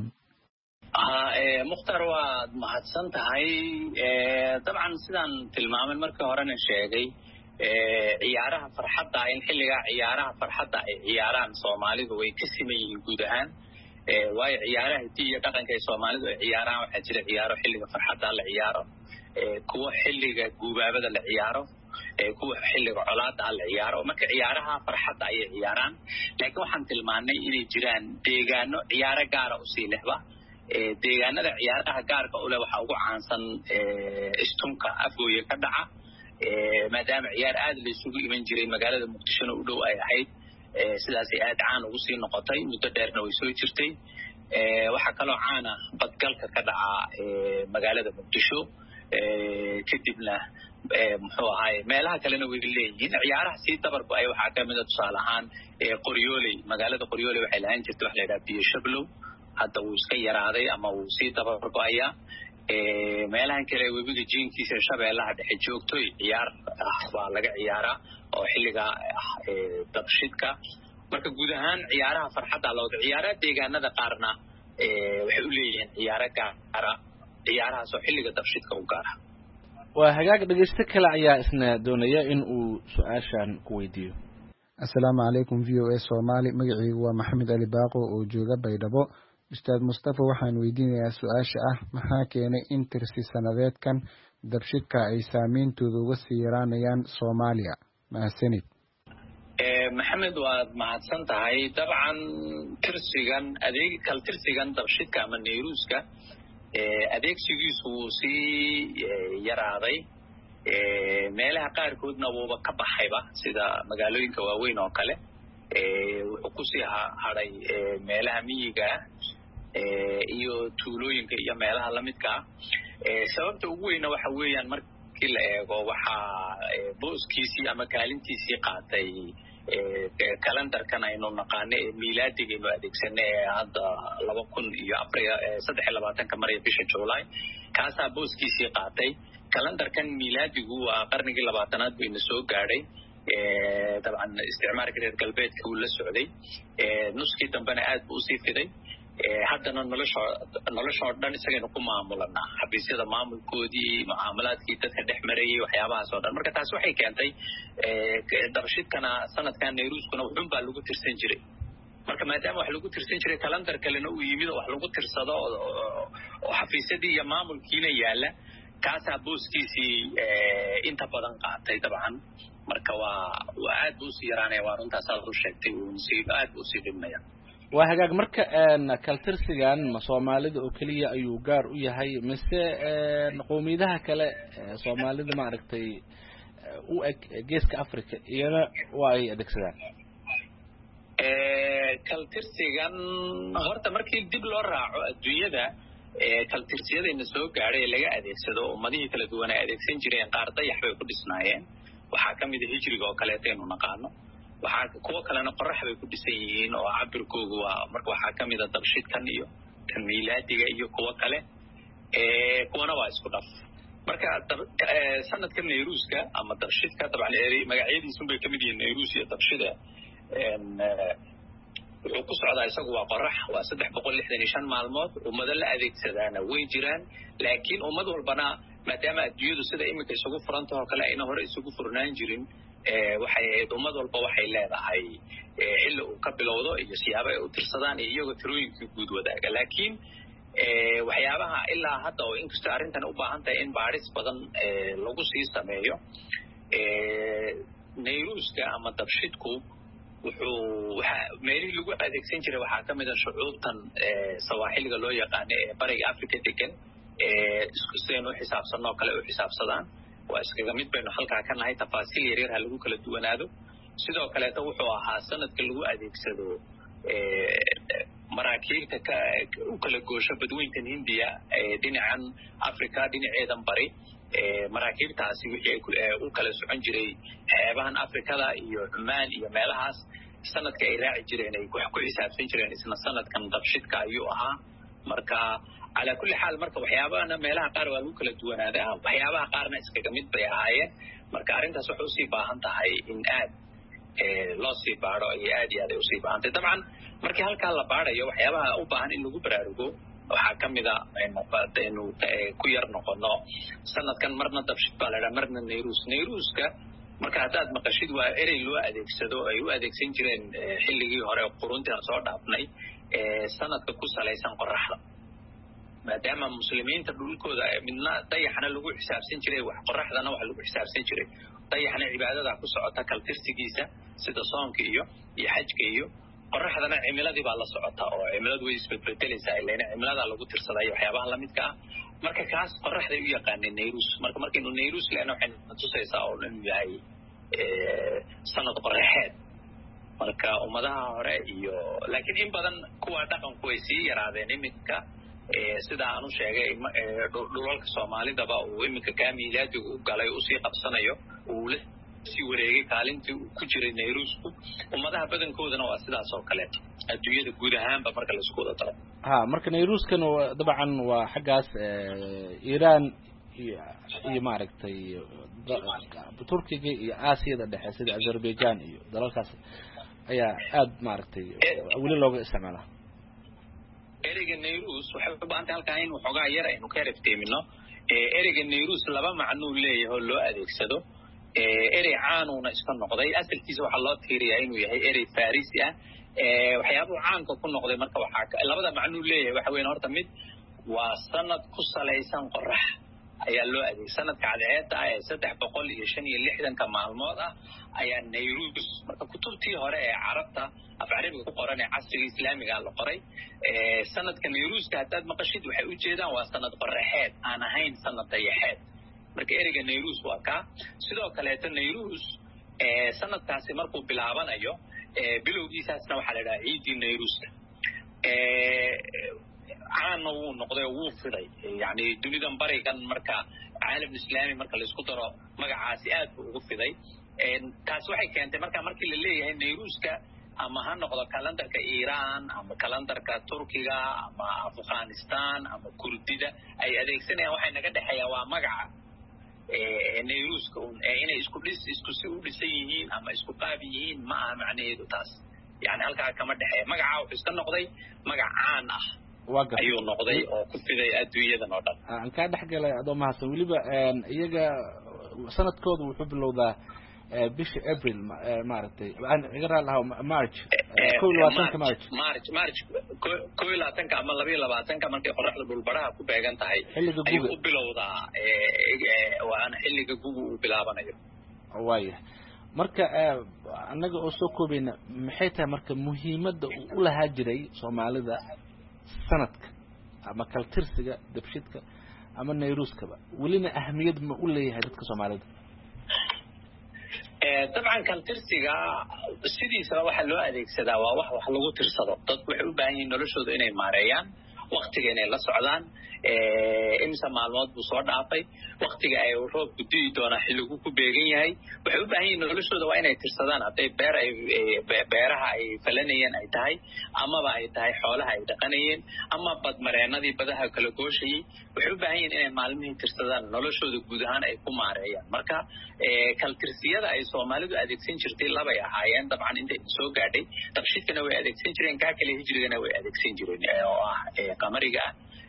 Mukhtaar waa mahadsan tahay dabcan sidaan tilmaamay markii horena sheegay ciyaaraha farxadda in xilliga ciyaaraha farxadda ay ciyaaraan Soomaalidu way ka siman yihiin guud ahaan waayo ciyaaraha hidiyo iyo dhaqanka ay Soomaalidu ay ciyaaraan waxaa jira ciyaaro xilliga farxadda la ciyaaro kuwa xilliga guubaabada la ciyaaro kuwa xilliga colaadda la ciyaaro marka ciyaaraha farxadda ay ciyaaraan laakiin waxaan tilmaanay inay jiraan deegaano ciyaaro gaar ah u sii lehba deegaanada ciyaaraha gaarka u leh waxa ugu caansan istunka afgooye ka dhaca maadaama ciyaar aad la isugu iman jiray magaalada Muqdisho u dhow ay ahayd sidaas ay aad caan ugu sii noqotay muddo dheerna way soo jirtay waxa kaloo caan ah badgalka ka dhaca magaalada Muqdisho kadibna muxuu ahaay meelaha kalena way leeyihiin ciyaaraha si dabarku ay waxa ka mid ah tusaale ahaan Qoryooley magaalada Qoryooley waxay lahayn jirtay wax la yiraahdo biyo shablow hadda uu iska yaraaday ama uu sii dabargo'aya meelahan kale webiga jiinkiisa shabeellaha dhexe joogtay ciyaar waa laga ciyaaraa oo xilliga dabshidka marka guud ahaan ciyaaraha farxadda loo ciyaaraa deegaanada qaarna waxay u leeyihiin ciyaaro gaara ciyaarahaas oo xilliga dabshidka u gaara waa hagaag dhageyste kale ayaa isna doonaya in uu su'aashan ku weydiiyo assalaamu calaykum VOA Soomaali magacaygu waa Maxamed Ali Baaqo oo jooga Baydhabo Ustaad Mustafa waxaan weydiinayaa su'aasha ah maxaa keenay in tirsi sanadeedkan dabshidka ay saameyntooda uga sii yaraanayaan Soomaaliya mahadsanid Maxamed waad mahadsan tahay dabcan tirsigan dabshidka ama nayruuska adeegsigiisu wuu sii yaraaday meelaha qaarkoodna wuuba ka baxayba sida magaalooyinka waaweyn oo kale wuxuu kusii hadhay meelaha miyiga iyo tuulooyinka iyo meelaha lamidka sababta ugu weyna waxa weeyaan markii la eego waxaa booskiisii ama kaalintiisii qaatay kalendarkan aynu naqaano ee miilaadiga aynu adeegsano ee hadda 2023 maraya bisha July kaasaa booskiisii qaatay kalendarkan miilaadigu waa qarnigii 20aad bayna soo gaadhay dabcan isticmaalka reer galbeedka uu la socday nuskii dambena aad buu usii fiday haddana noloshoo dhan isagaynu ku maamulanaa xabiisyada maamulkoodii mucaamalaadkii dadka dhex marayay waxyaabahaas oo dhan marka taasi waxay keentay dabshidkana sanadkan nayruuskuna wuxuun baa lagu tirsan jiray marka maadaama wax lagu tirsan jiray kalendar kalena uu yimid oo wax lagu tirsado oo xafiisyadii iyo maamulkiina yaala kaasaa booskiisii inta badan qaatay dabcan marka waa aad buu usii yaraanaya waa runtaas aad u sheegtay aad buu usii dhibmaya waa hagaag marka kaltirsigan ma Soomaalida oo kaliya ayuu gaar u yahay mise qowmiyadaha kale Soomaalida ma aragtay u eg geeska Afrika iyana waa ay adeegsadaan kaltirsigan horta markii dib loo raaco adduunyada kaltirsiyadayna soo gaadhay ee laga adeegsado ummadihii kala duwan ay adeegsan jireen qaar dayax bay ku dhisnaayeen waxaa ka mid ah hijriga oo kaleeto aynu naqaano waxaa kuwa kalena qorax bay ku dhisan yihiin oo cabirkoodu waa marka waxaa ka mid ah dabshidkan iyo kan miilaadiga iyo kuwa kale kuwana waa isku dhaf marka sanadka nayruuska ama dabshidka dabcan magacyadiisun bay ka mid yihiin nayruus iyo dabshida wuxuu ku socdaa isagu waa qorax waa 365 maalmood ummado la adeegsadaana way jiraan laakiin ummad walbana maadaama adduunyadu sida imika isugu furantahay oo kale ayna hore isugu furnaan jirin waxay ummad walba waxay leedahay xilli uu ka bilowdo iyo siyaabo ay u tirsadaan iyaga tirooyinkii guud wadaaga laakiin waxyaabaha ilaa hadda oo inkastoo arrintan u baahan tahay in baadhis badan lagu sii sameeyo nayruuska ama dabshidku wuxuu meelihii lagu adeegsan jiray waxaa ka mid ah shucuubtan sawaaxiliga loo yaqaano ee bariga Afrika degan isku seen u xisaabsanoo kale u xisaabsadaan waa iskaga mid baynu halkaa ka nahay tafaasiil yaryar ha lagu kala duwanaado sidoo kaleeta wuxuu ahaa sanadka lagu adeegsado maraakiibta u kala goosho badweyntan Hindiya dhinacan Afrika dhinaceedan bari maraakiibtaasi wixii u kala socon jiray xeebahan Afrikada iyo Oman iyo meelahaas sanadka ay raaci jireen ay wax ku xisaabsan jireen isna sanadkan dabshidka ayuu ahaa marka على كل حال marka waxyaabaha meelaha qaar waa lagu kala duwanaadaa waxyaabaha qaarna iskaga mid bay ahaayeen marka arintaas waxa uu sii baahan tahay in aad loo sii baaro iyo aad u sii baahantay dabcan markii halka la baarayo waxyaabaha u baahan in lagu baraarugo waxa kamida inuu ku yar noqono sanadkan marna dabshid baa la marna nayruuska marka hadaad maqashid waa erey loo adeegsado ay u adeegsan jireen xilligii hore quruntii soo dhaafnay sanadka ku salaysan qoraxda maadaama muslimiinta dhulkooda midna dayaxna lagu xisaabsan jiray wax qoraxdana wax lagu xisaabsan jiray dayaxna cibaadada ku socota kaltirsigiisa sida soonka iyo xajka iyo qoraxdana cimiladii baa la socota oo cimiladu way isbedbedelaysaa ilaa cimilada lagu tirsadayo waxyaabaha la midka ah marka kaas qoraxda u yaqaanay nayruus marka inuu nayruus leena waxay tusaysaa oo inuu yahay sanad qoraxeed marka ummadaha hore iyo laakiin in badan kuwa dhaqanku way sii yaraadeen iminka sida aan u sheegay dhulalka Soomaalida uu iminka kaamilaadigu u galay oo sii qabsanayo uu la sii wareegay kaalintii ku jiray nayruusku ummadaha badankoodana waa sidaas oo kale adduunyada guud ahaanba marka la isku daro marka nayruuskan dabcan waa xagaas Iran iyo maaragtay Turkiga iyo Aasiya dhexe sida Azerbaijan iyo dalalkaas ayaa aad maaragtay wali looga isticmaalaa ereyga nayruus waxa u baahan tahay halkaan in waxoogaa yar aynu ka refteemino ereyga nayruus laba macno leeyahay oo loo adeegsado erey caanuuna iska noqday asalkiisa waxa loo tiiriyaa inuu yahay erey farisi ah waxyaabaha caanka ku noqday marka waxa labada macno leeyahay waxa weyn horta mid waa sanad ku salaysan qorax ayaa loo adeegsaday sanadka cadceedda ah 365 maalmood ah ayaa nayruus marka kutubtii hore ee carabta af carabiga ku qoran ee casriga islaamiga la qoray sanadka nayruuska hadaad maqashid waxay u jeedaan waa sanad qoraxeed aan ahayn sanad dayaxeed marka ereyga nayruus waa ka sidoo kale nayruus sanadkaasi markuu bilaabanayo bilowgiisaasna waxa la yiraahdaa ciidii nayruuska caana wuu noqday wuu fiday yani dunidan barigan marka caalam islaami marka la isku daro magacaasi aad buu ugu fiday taas waxay keentay markii la leeyahay nayruuska ama ha noqdo kalendarka Iran ama kalendarka Turkiga ama Afghanistan ama Kurdida ay adeegsanayaan waxay naga dhaxayaan waa magaca nayruuska inay isku si u dhisan yihiin ama isku qaab yihiin ma aha macnaheedu taas yani halka kama dhaxay magaca wuxuu iska noqday magac caan ah ayuu noqday oo ku fiday adduunyadan oo dhan aan ka dhaxgalay adoo mahadsan waliba iyaga sanadkoodu wuxuu bilowdaa bisha April maaragtay aan iga raalaha March 12 March 12 ama 22 markay qoraxda dhulbaraha ku beegan tahay ayuu u bilowdaa waan xilliga gugu u bilaabanayo waaya marka anaga oo soo koobayna maxay tahay marka muhiimadda u lahaa jiray Soomaalida sanadka ama kaltirsiga dabshidka ama nayruuskaba walina ahmiyad ma u leeyahay dadka Soomaalida طبعا kaltirsiga sidiisa waxa loo adeegsadaa waa wax lagu tirsado dad waxay u baahan yihiin noloshooda inay maareeyaan waqtiga inay la socdaan imsa maalmood buu soo dhaafay waqtiga ay roobku di'i doonaa xilligu ku beegan yahay waxay u baahan yihiin noloshooda waa inay tirsadaan hadday beeraha ay falanayeen ay tahay amaba ay tahay xoolaha ay dhaqanayeen ama badmareenadii badaha kala gooshayay waxay u baahan yihiin inay maalmihii tirsadaan noloshooda guud ahaan ay ku maareeyaan marka kaltirsiyada ay soomaalidu adeegsan jirtay labay ahaayeen dabcan inta soo gaadhay dabshidkana way adeegsan jireen kaa kale hijrigana way adeegsan jireen oo ah qamariga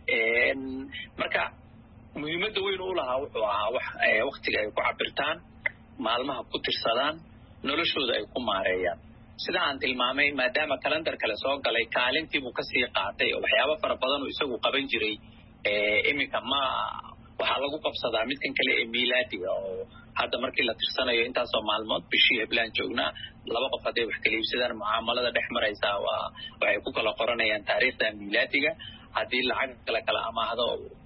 marka muhiimadda weyn u lahaa wuxuu ahaa waqtiga ay ku cabirtaan maalmaha ku tirsadaan noloshooda ay ku maareeyaan sida aan tilmaamay maadaama kalendar kale soo galay kaalintiibuu kasii qaatay oo waxyaabo fara badan uu isagu qaban jiray iminka waxaa lagu qabsadaa midkan kale ee miilaadiga oo hadda markii la tirsanayo intaasoo maalmood bishii heblaan joognaa laba qof hadday wax kala iibsadaan mucaamalada dhex maraysaa waxay ku kala qoranayaan taariikhda miilaadiga haddii lacag kala amaahdo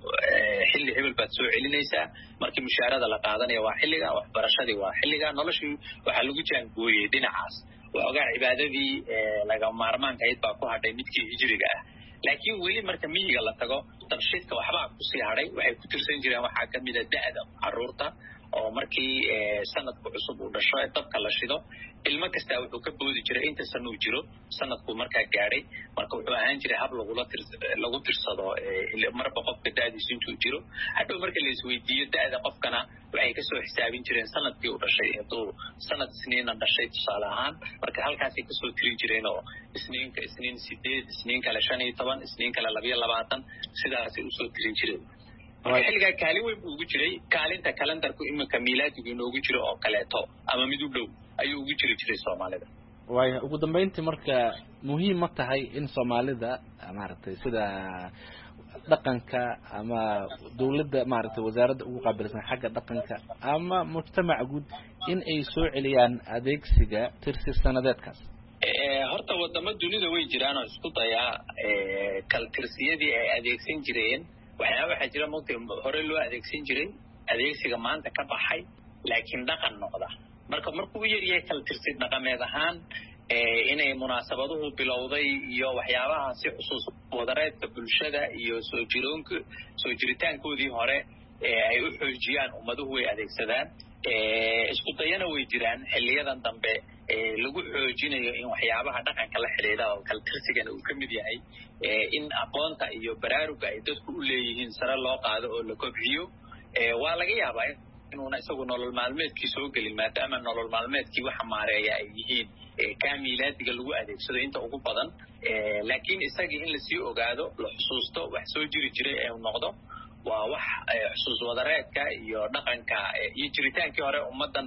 xilli hebel baad soo celinaysaa markii mushaarada la qaadanaya waa xilliga waxbarashadii waa xilliga noloshii waxaa lagu jaangooyey dhinacaas waxoogaa cibaadadii laga maarmaanka ayd baa ku hadhay midkii hijriga ah laakiin weli marka miyiga la tago dabshidka waxbaa kusii hadhay waxay ku tirsan jireen waxaa ka mida da'da carruurta oo markii sanadku cusub uu dhasho ee dabka la shido ilmo kastaa wuxuu ka boodi jiray inta san uu jiro sanadku markaa gaadhay marka wuxuu ahaan jiray hab lagu tirsado marba qofka da'diisu intuu jiro hadhow marka la isweydiiyo da'da qofkana waxay kasoo xisaabin jireen sanadkii uu dhashay hadduu sanad isniina dhashay tusaale ahaan marka halkaasay kasoo tirin jireen oo isniin 8 isniin kale 15 isniin kale 22 sidaasay usoo tirin jireen xilligaa kaalin weyn buu ugu jiray kaalinta kalendarku iminka miilaadigu inoogu jiro oo kaleeto ama mid u dhow ayuu ugu jiray soomaalida waaya ugu dambeyntii marka muhiim ma tahay in soomaalida maaragtay sida dhaqanka ama dawladda maaragtay wasaaradda ugu qaabilsan xagga dhaqanka ama mujtamaca guud in ay soo celiyaan adeegsiga tirsi sanadeedkaas horta wadamo dunida way jiraan oo isku dayaa kaltirsiyadii ay adeegsan jireen waxaa jira mugti hore loo adeegsan jiray adeegsiga maanta ka baxay laakiin dhaqan noqda markuu u yaryahay kaltirsid dhaqameed ahaan inay munaasabaduhu bilowday iyo waxyaabaha si xusuus wadareedka bulshada iyo soo jiritaankoodii hore ay u xoojiyaan ummaduhu way adeegsadaan isku dayana way jiraan xiliyadan dambe lagu xoojinayo in waxyaabaha dhaqanka la xidhiidha oo kaltirsigana uu ka mid yahay in aqoonta iyo baraaruga ay dadku u leeyihiin sare loo qaado oo la kobciyo waa laga yaabaa inuuna isagu nolol maalmeedkii soo gelin maadaama nolol maalmeedkii waxa maareeya ay yihiin kaa miilaadiga lagu adeegsado inta ugu badan laakiin isagii in lasii ogaado la xusuusto wax soo jiri jiray ee noqdo waa wax xusuus wadareedka iyo dhaqanka iyo jiritaankii hore ummadan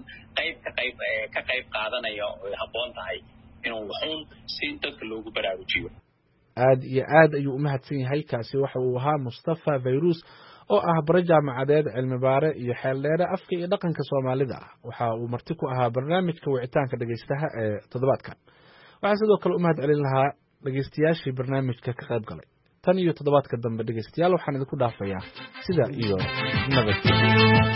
ka qayb qaadanaya oo habboon tahay inuu wuxuun si dadka loogu baraarujiyo aad iyo aad ayuu u mahadsan yahay kaasi waxa uu ahaa Mustafa Fayrus oo ah bare jaamacadeed cilmi baare iyo xeeldheere afka iyo dhaqanka Soomaalida waxa uu marti ku ahaa barnaamijka wicitaanka dhageystaha ee toddobaadkan waxaan sidoo kale u mahad celin lahaa dhageystayaashii barnaamijka ka qayb galay tan iyo toddobaadka dambe dhageystayaal waxaan idinku dhaafayaa sida iyo nabadgelyo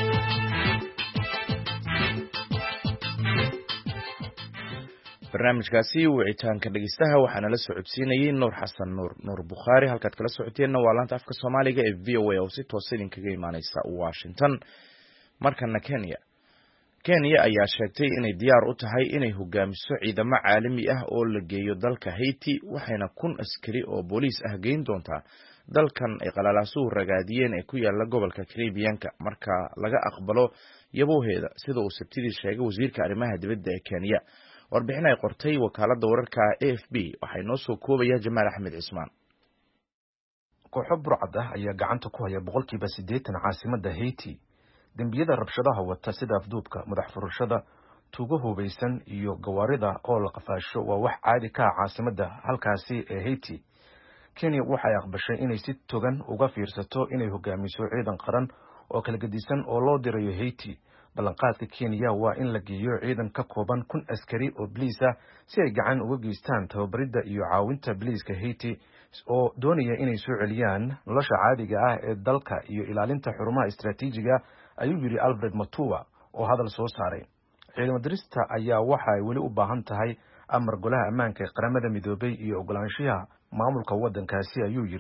barnaamijkaasi wicitaanka dhegeystaha waxaana la socodsiinayay Nuur Xasan Nuur Bukhari halkaad kala socoteenna waa laanta afka Soomaaliga ee VOA oo si toos idinkaga imaaneysa Washington markana Kenya ayaa sheegtay inay diyaar u tahay inay hogaamiso ciidamo caalami ah oo la geeyo dalka Haiti waxayna 1,000 askari oo booliis ah geyn doontaa dalkan ay qalalaasuhu ragaadiyeen ee ku yaala gobolka Caribbean-ka marka laga aqbalo yabooheeda sida uu sabtidii sheegay wasiirka arrimaha dibadda ee Kenya warbixin ay qortay wakaaladda wararka AFP waxay noo soo koobaya Jamaal Axmed Cismaan kooxo burcad ah ayaa gacanta ku haya 80% caasimadda Haiti dambiyada rabshadaha wata sida afduubka madax furashada tuugo hubeysan iyo gawaarida oo la qafaasho waa wax caadi ka ah caasimadda halkaasi ee Haiti Kenya waxay aqbashay inay si togan uga fiirsato inay hogaamiso ciidan qaran oo kala gedisan oo loo dirayo Haiti ballanqaadka Kenya waa in la geeyo ciidan ka kooban 1,000 askari oo biliis ah si ay gacan uga geystaan tababaridda iyo caawinta biliiska Haiti oo doonaya inay soo celiyaan nolosha caadiga ah ee dalka iyo ilaalinta xurumaha istiraatiijiga ayuu yiri Alfred Mutua oo hadal soo saaray ciidamada dirista ayaa waxa ay weli u baahan tahay amar golaha ammaanka ee qaramada midoobay iyo ogolaanshiyaha maamulka waddankaasi ayuu yiri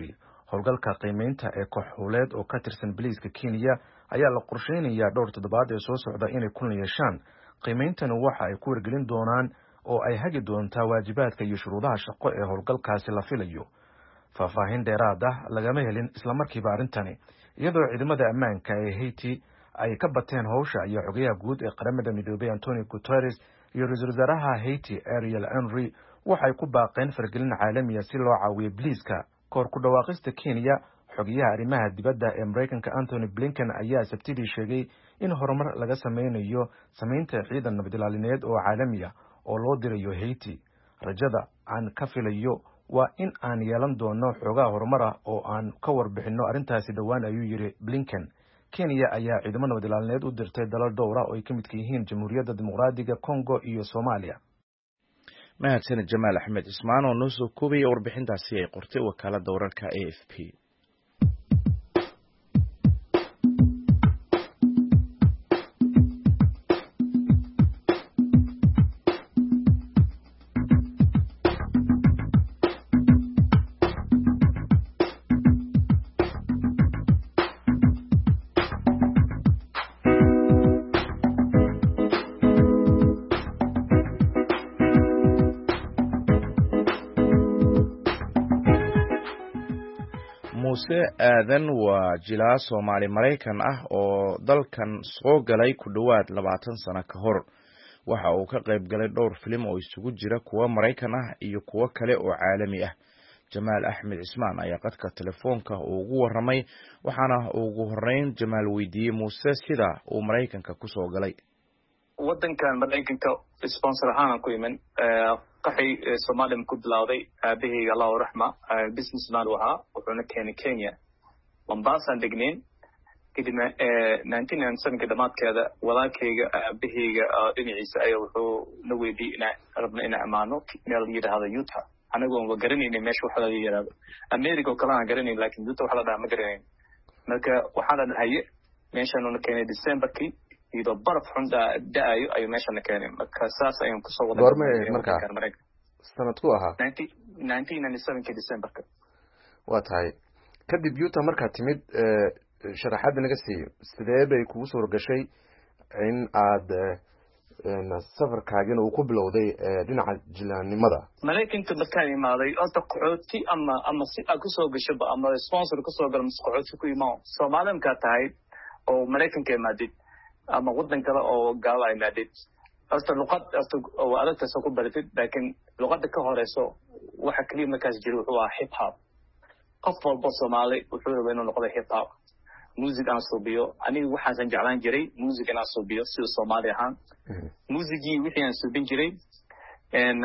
howlgalka qiimeynta ee kooxuleed oo ka tirsan biliiska Kenya ayaa la qorsheynayaa dhowr toddobaad ee soo socda inay kulan yeeshaan. qiimeyntani waxa ay ku wargelin doonaan oo ay hagi doontaa waajibaadka iyo shuruudaha shaqo ee howlgalkaasi la filayo. faahfaahin dheeraad ah lagama helin isla markiiba arrintani, iyadoo ciidamada ammaanka ee Haiti ay ka bateen howsha iyo xogayaha guud ee qaramada midoobay Antonio Guterres iyo ra'iisul wasaaraha Haiti Ariel Henry waxay ku baaqeen fargelin caalami ah si loo caawiyo biliiska. kor ku dhawaaqista Kenya, xogayaha arrimaha dibadda ee Mareykanka Anthony Blinken ayaa Sabtidii sheegay in horumar laga sameynayo sameynta ciidan nabadilaalineed oo caalami ah oo loo dirayo Haiti. rajada aan ka filayo waa in aan yeelan doono xogaa horumar ah oo aan ka warbixino arrintaasi dhowaan, ayuu yiri Blinken. Kenya ayaa ciidamo nabadilaalineed u dirtay dalal dhowr ah oo ay ka mid yihiin Jamhuuriyadda Dimuqraadiga Congo iyo Soomaaliya. mahadsanid Jamaal Axmed Ismaan oo noo soo koobay warbixintaasi ay qortay wakaaladda wararka AFP. Muuse Aadan waa jilaa Soomaali Mareykan ah oo dalkan soo galay ku dhawaad 20 sano ka hor. waxa uu ka qayb galay dhowr filim oo isugu jira kuwa Mareykan ah iyo kuwa kale oo caalami ah. Jamaal Axmed Ismaan ayaa qadka telefoonka ugu waramay, waxaana ugu horeyn Jamaal weydiiyey Muuse sida uu Mareykanka ku soo galay. wadankan Mareykanka sponsor ahaan ku iman qaxay Soomaaliya ku bilowday aabahayga Allah raxma businessman waxa wuxuuna keenay Kenya Mombasa degneen kadibna 1997 dhamaadkeeda walaalkayga aabahayga dhinaciisa ayaa wuxuu na weydiiyay inaan rabno inaan amaano meel yiraahdo Utah anagoo garanayna meesha waxa la yiraahdo America kala aan garanayna laakiin Utah waxa la dhahaa ma garanayna marka waxa la dhahay meeshan uu keenay December-kii iyo baraf xunda daayo ay meesha na keenay marka saas ayaan ku soo wada goormay marka sanadku ahaa 1997 December-ka waa tahay kadib Utah marka timid sharaxaad naga siiyo sidee bay kugu soo gashay in aad safarkaagina uu ku bilowday dhinaca jilaanimada Mareykanka markaan imaaday oo qaxooti ama si aad ku soo gashay ama sponsor ku soo gal qaxooti ku imaa Soomaaliya ka tahay oo Mareykanka imaadid ama wadan kale oo gaal ay imaadid asta luqad oo aadka soo ku baratid laakiin luqadda ka horeyso waxa kaliya markaas jiro wuxuu ahaa hip hop qof walba Soomaali wuxuu rabaa inuu noqdo hip hop music aan suubiyo aniga waxaan jeclaan jiray music aan suubiyo sida Soomaali ahaan musicii wixii aan suubin jiray and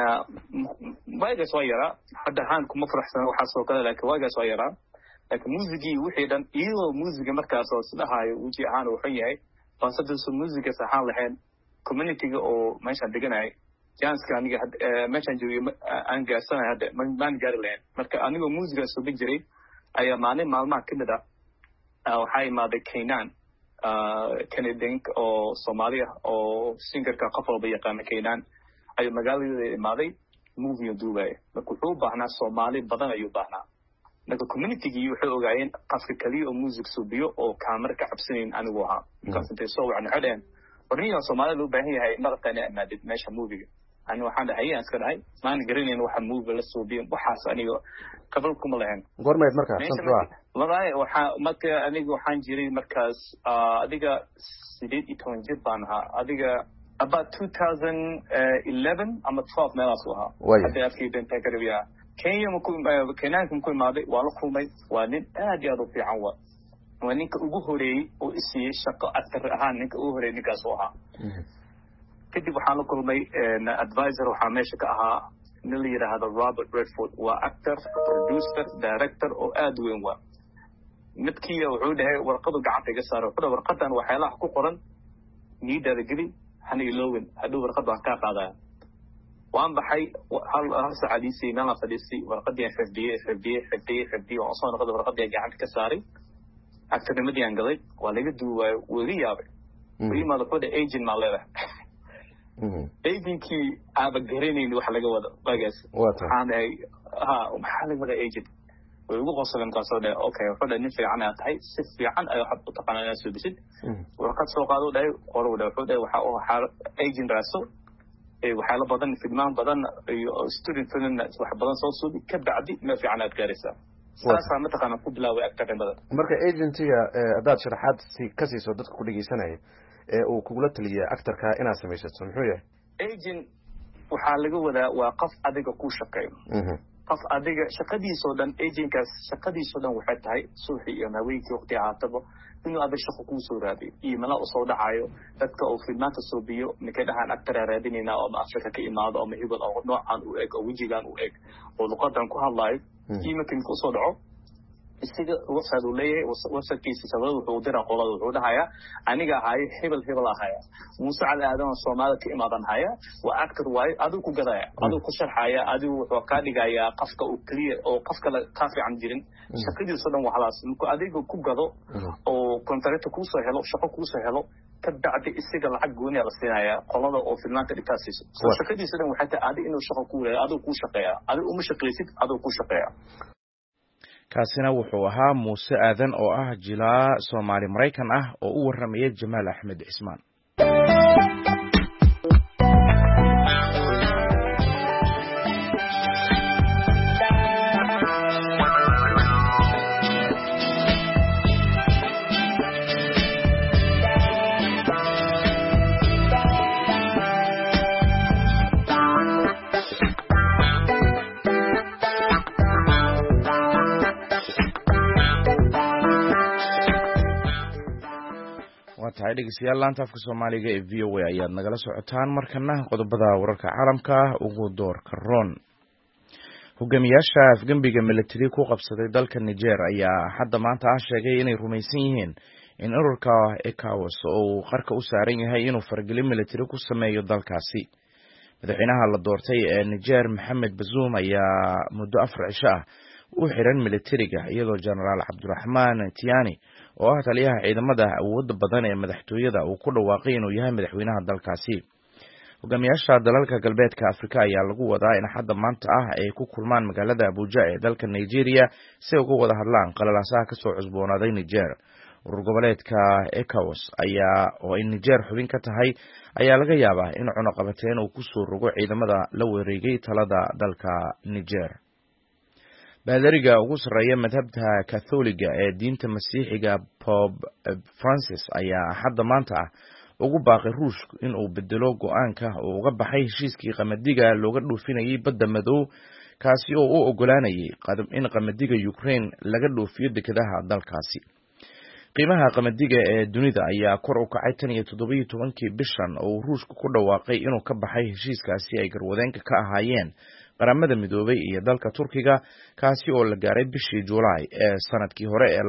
waagas waa yara hadda ahaan kuma faraxsan waxa soo kale laakiin waagas waa yara laakiin musicii wixii dhan iyo music markaas oo sidahayo uji ahaan wuxuu yahay fansada music saxan lahayn community-ga oo meesha deganay janska aniga meeshan joogo aan gaarsanay hadda man gaar leen marka aniga music suubin jiray ayaa maalmaha kamid ah waxay imaaday Keenan Canadian oo Soomaaliya oo singerka qof walba yaqaan Keenan ay magaalada imaaday movie Dubai marka wuxuu baahnaa Soomaali badan ayuu baahnaa marka community-gii wuxuu ogaayeen qafka kaliya oo music suubiyo oo camera ka cabsanayn anigu ahaa kasantay soo wacna xadeen warniyo Soomaali loo baahan yahay marqana imaadid meesha movie anigu waxaan dhahay aan iska dhahay maan garaneen waxa movie la suubiyo waxaas aniga qabal kuma lahayn goormeed marka sanadwa wallahi waxa marka aniga waxaan jiray markaas adiga 18 jir baan ahaa adiga about 2011 ama 12 meelaas ahaa hadda afkii inta karabiya Kenya Kenyaanka ku imaaday waa la kulmay waa nin aad iyo aad u fiican waa ninka ugu horeeyay oo isii shaqo actor ahaan ninka ugu horeeyay ninkaas oo ahaa kadib waxaan la kulmay advisor waxa meesha ka ahaa nin la yiraahdo Robert Redford waa actor producer director oo aad weyn waa midkii wuxuu dhahay warqadu gacanta iga saaro wuxuu warqadan waxyaalaha ku qoran niidada geli hani ilowin haduu warqad wax ka qaadaa waan baxay hal saacadiisii meela fadhiisay warqadii FFD oo soo noqday warqadii gacanta ka saaray actornimadii aan galay waa laga duubay weli yaabay weliba wuxuu agent ma leeyahay agentkii aaba garanayni wax laga wado bagaas waxaan maxaa laga wada agent way ugu qosleen kaasoo dhe okay wuxuu dhahay nin fiican aad tahay si fiican ay wax u taqaanaa inaad soo bisid warqad soo qaado dhahay qoru dhahay wuxuu dhahay waxa agent raaso waxyaalo badan fidmaan badan iyo student film wax badan soo suudi ka bacdi ma fiican aad gaaraysaa saasa ma taqaana ku bilaaway actor badan marka agentiga hadaad sharaxaad ka siiso dadka ku dhageysanaya uu kugula taliya actorka inaad samaysato muxuu yahay agent waxaa laga wadaa waa qof adiga ku shaqeeyo qof adiga shaqadiisoo dhan agentkaas shaqadiisoo dhan waxay tahay suuxii iyo haweenkii waqti ahaataba inuu adiga shaqo kuu soo raadiyo iimala u soo dhacayo dadka uu filmaanta soo biyo ninkay dhahaan actor raadinayna oo Afrika ka imaado ama hebel oo noocan u eg oo wajigan u eg oo luqadan ku hadlayo iimakin ku soo dhaco isiga website uu leeyahay website-kiisa sabab wuxuu diraa qolada wuxuu dhahayaa aniga ahay hebel ahaya Muuse Cali Aadan Soomaaliya ka imaadan haya waa actor way adigu ku gadaya adigu ku sharxaya adigu wuxuu ka dhigayaa qafka uu clear oo qafka la ka fiican jirin shaqadiisa dhan waxlaas markuu adigu ku gado oo contract ku soo helo shaqo ku soo helo ka bacdi isiga lacag gooni la siinaya qolada oo filmaanta dhigtaasiisa shaqadiisa dhan waxay tahay adigu inuu shaqo ku leeyahay adigu ku shaqeeya adigu uma shaqeysid adigu ku shaqeeya kaasina wuxuu ahaa Muuse Aadan oo ah jilaa Soomaali Mareykan ah oo u warramaya Jamaal Axmed Cismaan tahay dhegeystayaal laanta afka Soomaaliga ee VOA ayaad nagala socotaan markana qodobada wararka caalamka ugu doorka roon hogaamiyaasha afgambiga military ku qabsaday dalka Niger ayaa hadda maanta sheegay inay rumaysan yihiin in ururka ECOWAS oo qarka u saaran yahay inuu fargelin military ku sameeyo dalkaasi madaxweynaha la doortay ee Niger Mohamed Bazoum ayaa muddo 4 cisho ah u xiran militariga iyadoo General Abdurrahman Tiani oo ah taliyaha ciidamada awoodda badan ee madaxtooyada uu ku dhawaaqay inuu yahay madaxweynaha dalkaasi hogaamiyaasha dalalka galbeedka Afrika ayaa lagu wadaa in hadda maanta ay ku kulmaan magaalada Abuja ee dalka Nigeria si uga wada hadlaan qalalaasaha ka soo cusboonaaday Niger urur goboleedka ECOWAS ayaa oo in Niger xubin ka tahay ayaa laga yaabaa in cunaqabateen uu ku soo rogo ciidamada la wareegay talada dalka Niger baadariga ugu sareeya madhabta Catholiga ee diinta Masiixiga Pope Francis ayaa hadda maanta ugu baaqay Ruushka in uu bedelo go'aanka oo uga baxay heshiiskii qamadiga looga dhoofinayay badda madow kaasi oo uu ogolaanayay in qamadiga Ukraine laga dhoofiyo dekedaha dalkaasi qiimaha qamadiga ee dunida ayaa kor u kacay 17 bishan oo Ruushka ku dhawaaqay inuu ka baxay heshiiskaasi ay garwadeenka ka ahaayeen qaramada midoobay iyo dalka Turkiga kaasi oo la gaaray bishii July ee sanadkii hore ee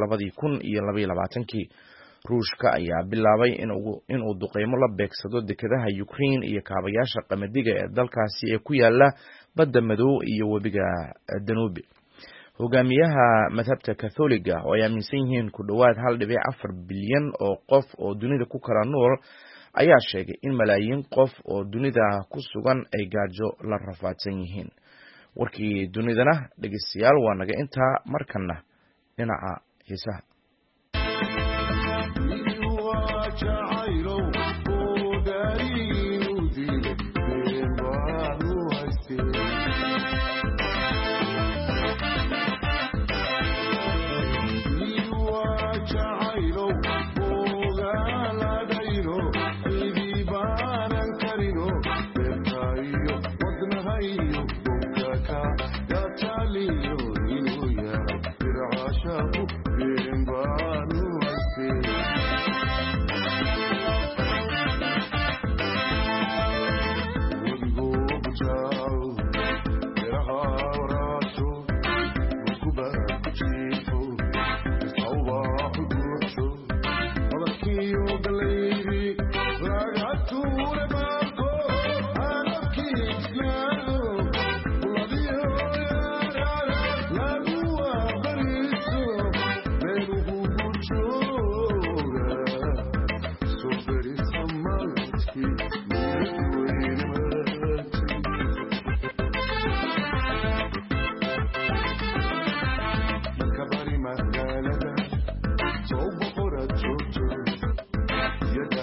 2022 Ruushka ayaa bilaabay in uu duqeymo la beegsado dekedaha Ukraine iyo kaabayaasha qamadiga ee dalkaasi ee ku yaala badda madow iyo webiga Danube hogaamiyaha madhabta Catholiga oo ay aaminsan yihiin ku dhawaad 1.4 bilyan oo qof oo dunida ku kala nool ayaa sheegay in malaayiin qof oo dunida ku sugan ay gaajo la rafaadsan yihiin warkii dunidana dhageystayaal waa naga intaa markana dhinaca heesaha Bimba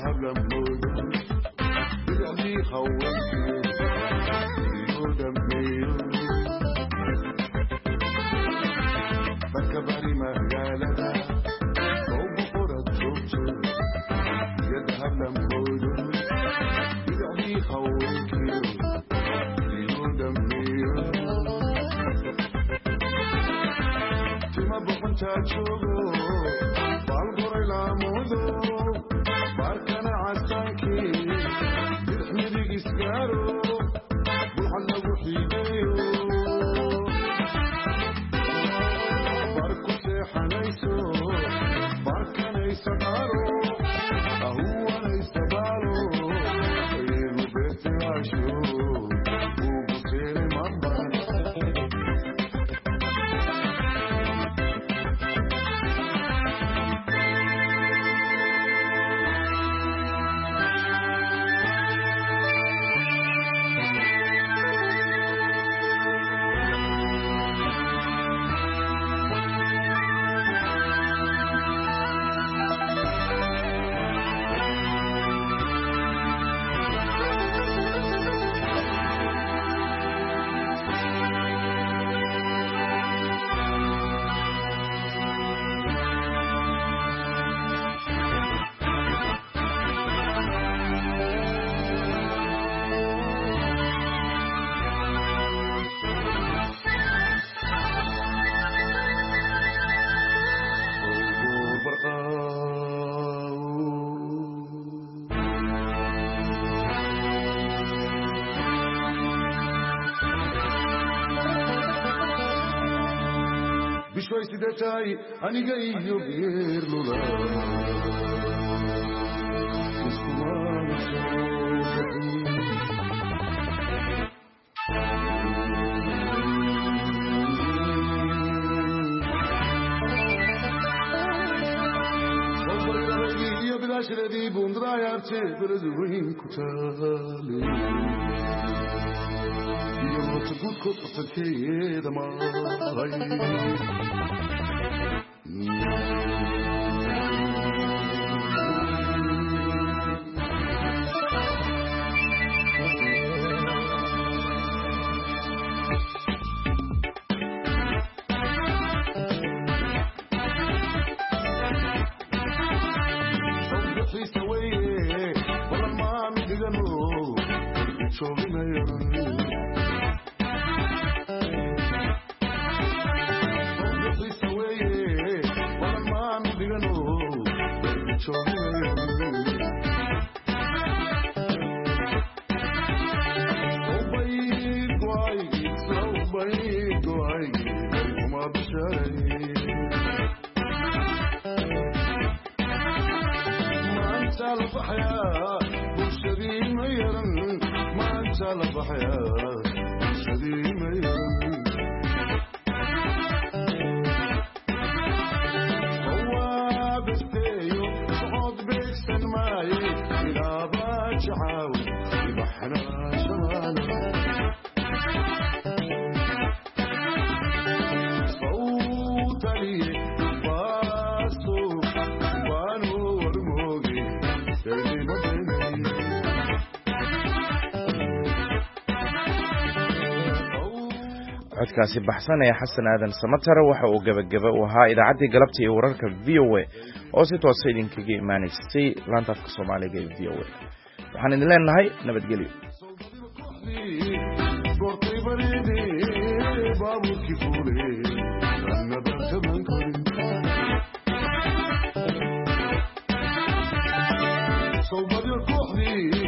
Bishway sidetai aniga iyo geerlula iskumana iyo bilashiradi bundrayarche berzuin kutale iyo mutgut ko tsakeeda ma codkaasi baxsan ee xasan aadan samatar waxa uu gabagaba u ahaa idaacaddii galabta iyo wararka VOA oo si toosa idinkaga imaanaysay laanta afka Soomaaliga ee VOA waxaan idin leenahay nabadgelyo So